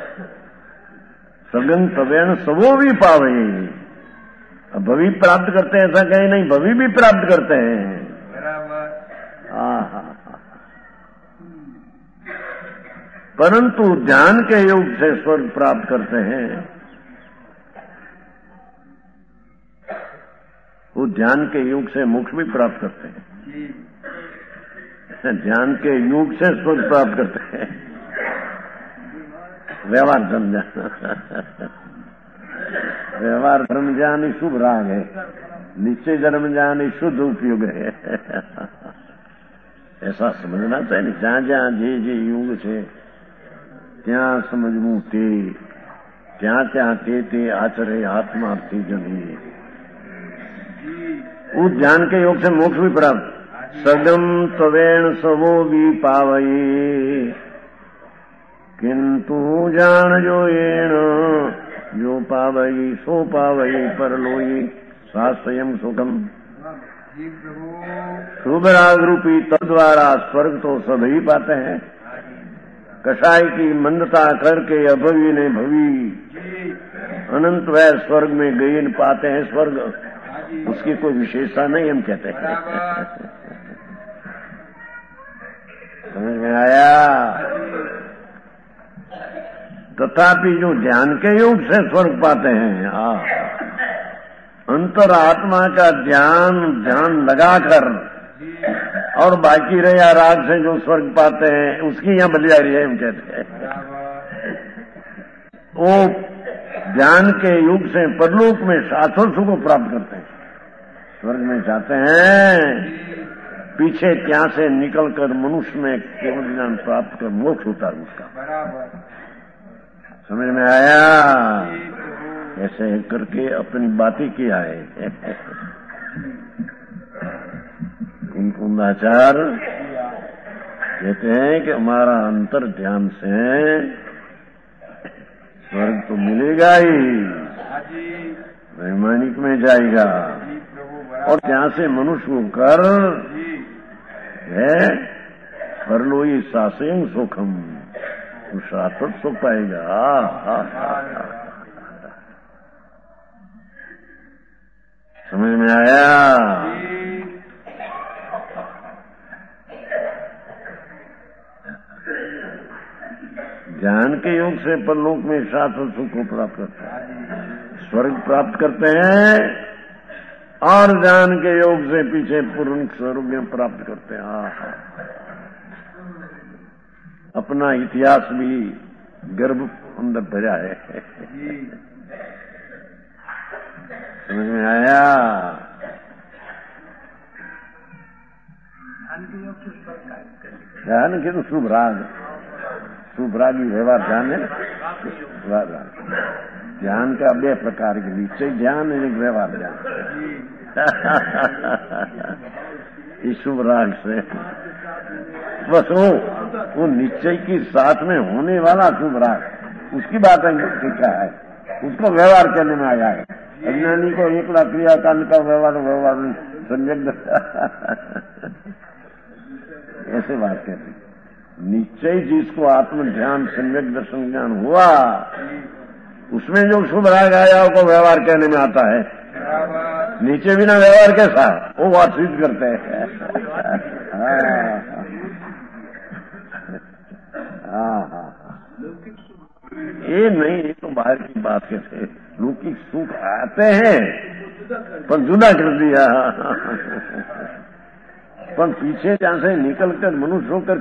सगन तवेण सबो भी पावे। अब भवी प्राप्त करते हैं ऐसा कहीं नहीं, भवी भी प्राप्त करते हैं। परंतु ध्यान के योग से स्वर्ग प्राप्त करते हैं। वो ध्यान के योग से मोक्ष भी प्राप्त करते हैं। ध्यान के योग से स्वर्ग प्राप्त करते हैं। व्यवहार धर्म ज्ञान, व्यवहार धर्म ज्ञान ही शुभ राग है, निश्चय धर्म ज्ञान ही शुद्ध उपयोग है। ऐसा समझना चाहिए। जहां जहां जे जे युग છે ત્યાં સમજવું તે, ત્યાં ત્યાં તે તે આચરે આત્માર્થી જની। उस ज्ञान के योग से मोक्ष भी प्राप्त। सदम तवेण सबो भी पावई, किंतु जान जो येण जो पावई सो पावई परलोई सा स्वयं सुखम। शुभ राग रूपी तद्वारा स्वर्ग तो सभी पाते हैं। कषाय की मंदता करके अभवी ने भवी अनंत वह स्वर्ग में गई न पाते हैं। स्वर्ग उसकी कोई विशेषता नहीं, हम कहते हैं। समझ में आया? तथापि जो ध्यान के योग से स्वर्ग पाते हैं, हाँ अंतरात्मा का ध्यान ध्यान लगाकर और बाकी रहे या राग से जो स्वर्ग पाते हैं उसकी यहाँ बलियारी है, हम कहते हैं। वो ध्यान के युग से परलोक में शाश्वत सुख को प्राप्त करते हैं, स्वर्ग में जाते हैं। पीछे क्या से निकलकर मनुष्य में केवल ज्ञान प्राप्त कर मोक्ष होता है उसका। समझ में आया? ऐसे करके अपनी बातें किया है। कुंकुंदाचार्य कहते हैं कि हमारा अंतर ध्यान से स्वर्ग तो मिलेगा ही, वैमानिक में जाएगा, और ત્યાં से मनुष्य होकर है परलोई सासें सुखम, शाश्वत सुख पाएगा। समझ में आया? ज्ञान के योग से परलोक में शाश्वत सुख को प्राप्त करते हैं, स्वर्ग प्राप्त करते हैं, और ज्ञान के योग से पीछे पूर्ण स्वरूप में प्राप्त करते हैं। हाँ, अपना इतिहास भी गर्भ अंदर भरा है। समझ में आया? ध्यान के तो शुभ राग, शुभ रागी व्यवहार ध्यान है। ध्यान का बे प्रकार के निश्चय ध्यान है, व्यवहार ध्यान। इस शुभ राग से बस वो वो निश्चय की साथ में होने वाला शुभ राग, उसकी बात क्या है, उसको व्यवहार करने में आया है। अज्ञानी को एकला क्रियाकांड का व्यवहार व्यवहार संयम ऐसे बात कहते। निश्चय जिसको आत्म ध्यान सम्यक दर्शन ज्ञान हुआ, उसमें जो शुभ राग आया उसको व्यवहार कहने में आता है। नीचे बिना व्यवहार कैसा, वो बात सिद्ध करते हैं। हाँ हाँ ये नहीं, ये तो बाहर की बात कहते, लौकिक सुख आते हैं पर जुदा कर दिया। पर पीछे जहां से निकल कर मनुष्य होकर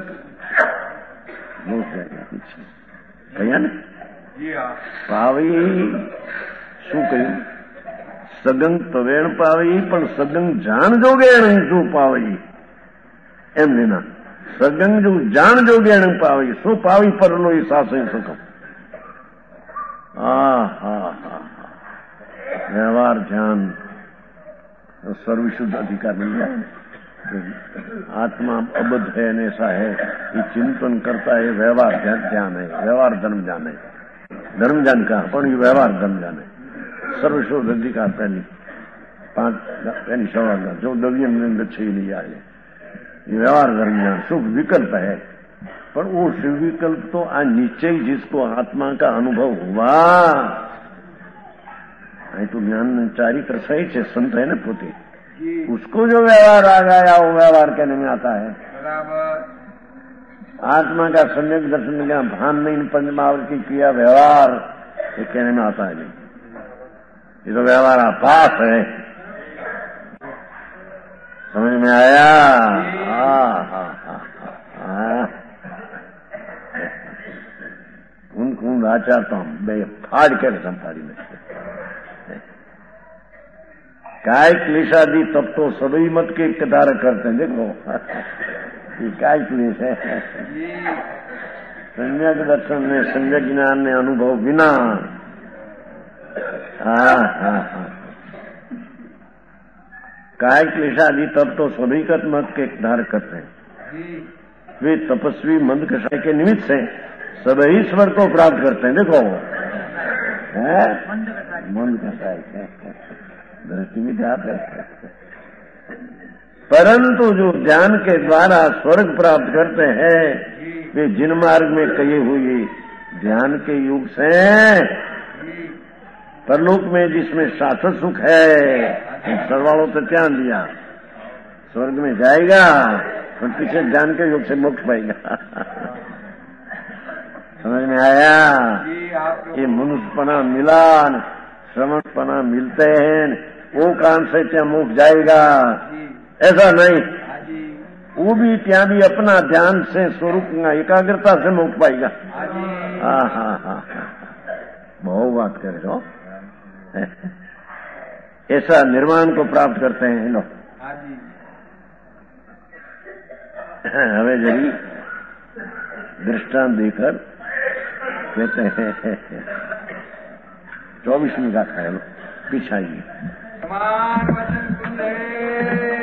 पीछे कहिया ने पावी શું કહ્યું? સગંગ તવેણ પાવી પણ સગંગ જાણ જોગેણ શું પાવી, એમ લેના સગંગ જો જાણ જોગેણ પાવી શું પાવી પરલો એ સાસે સુખમ। હા હા હા વ્યવહાર ध्यान सर्वशुद्ध अधिकार मिल जाए। आत्मा अबद्ध है ऐसा है, ये चिंतन करता है, व्यवहार ध्यान है, व्यवहार धर्म जान है। धर्म जान का पण ये व्यवहार धर्म जान है। सर्वशुद्ध अधिकार पहली पांच पहली सवाल जो दलियम ने अच्छे नहीं आए, ये व्यवहार धर्म जान शुभ विकल्प है। पर वो शुभ विकल्प तो आ निश्चय जिसको आत्मा का अनुभव हुआ, तो ज्ञान चारित्र सही है, संत है ना पोते, उसको जो व्यवहार आ गया वो व्यवहार कहने में आता है। आत्मा का सम्यक दर्शन का भान नहीं, पंचमावृत्ति क्रिया व्यवहार ये कहने में आता है नहीं, ये तो व्यवहार आभास है। समझ में आया? हाँ हाँ हाँ हाँ कौन कौन आचार तो हम बे फाड़ के संसारी में काय क्लेशादि तब तो सभी मत के कतार करते हैं। देखो ये काय क्लेश है, सम्यक दर्शन में सम्यक ज्ञान में अनुभव बिना। हाँ हाँ हाँ काय क्लेशादि तब तो सभी मत के धार करते हैं। वे तपस्वी मंद कषाय के निमित्त से सभी स्वर को प्राप्त करते हैं। देखो है मंद कषाय दृष्टि भी जाते है, परंतु जो ध्यान के द्वारा स्वर्ग प्राप्त करते हैं वे जिन मार्ग में कही हुई ध्यान के युग से परलोक में जिसमें शाश्वत सुख है, सर्वालों से ध्यान दिया स्वर्ग में जाएगा, और पीछे ध्यान के युग से मोक्ष पाएगा। समझ में आया? ये मनुष्यपना मिला, श्रवणपना मिलते हैं, वो काम से क्या मोक्ष जाएगा, ऐसा नहीं। वो भी त्या भी अपना ध्यान से स्वरूप एकाग्रता से मुक्त पाएगा। हाँ हाँ हाँ बहुत बात करे हो। ऐसा निर्वाण को प्राप्त करते हैं लोग। हमें जरी दृष्टांत देकर कहते हैं चौबीसवीं गाथा है, पीछा ही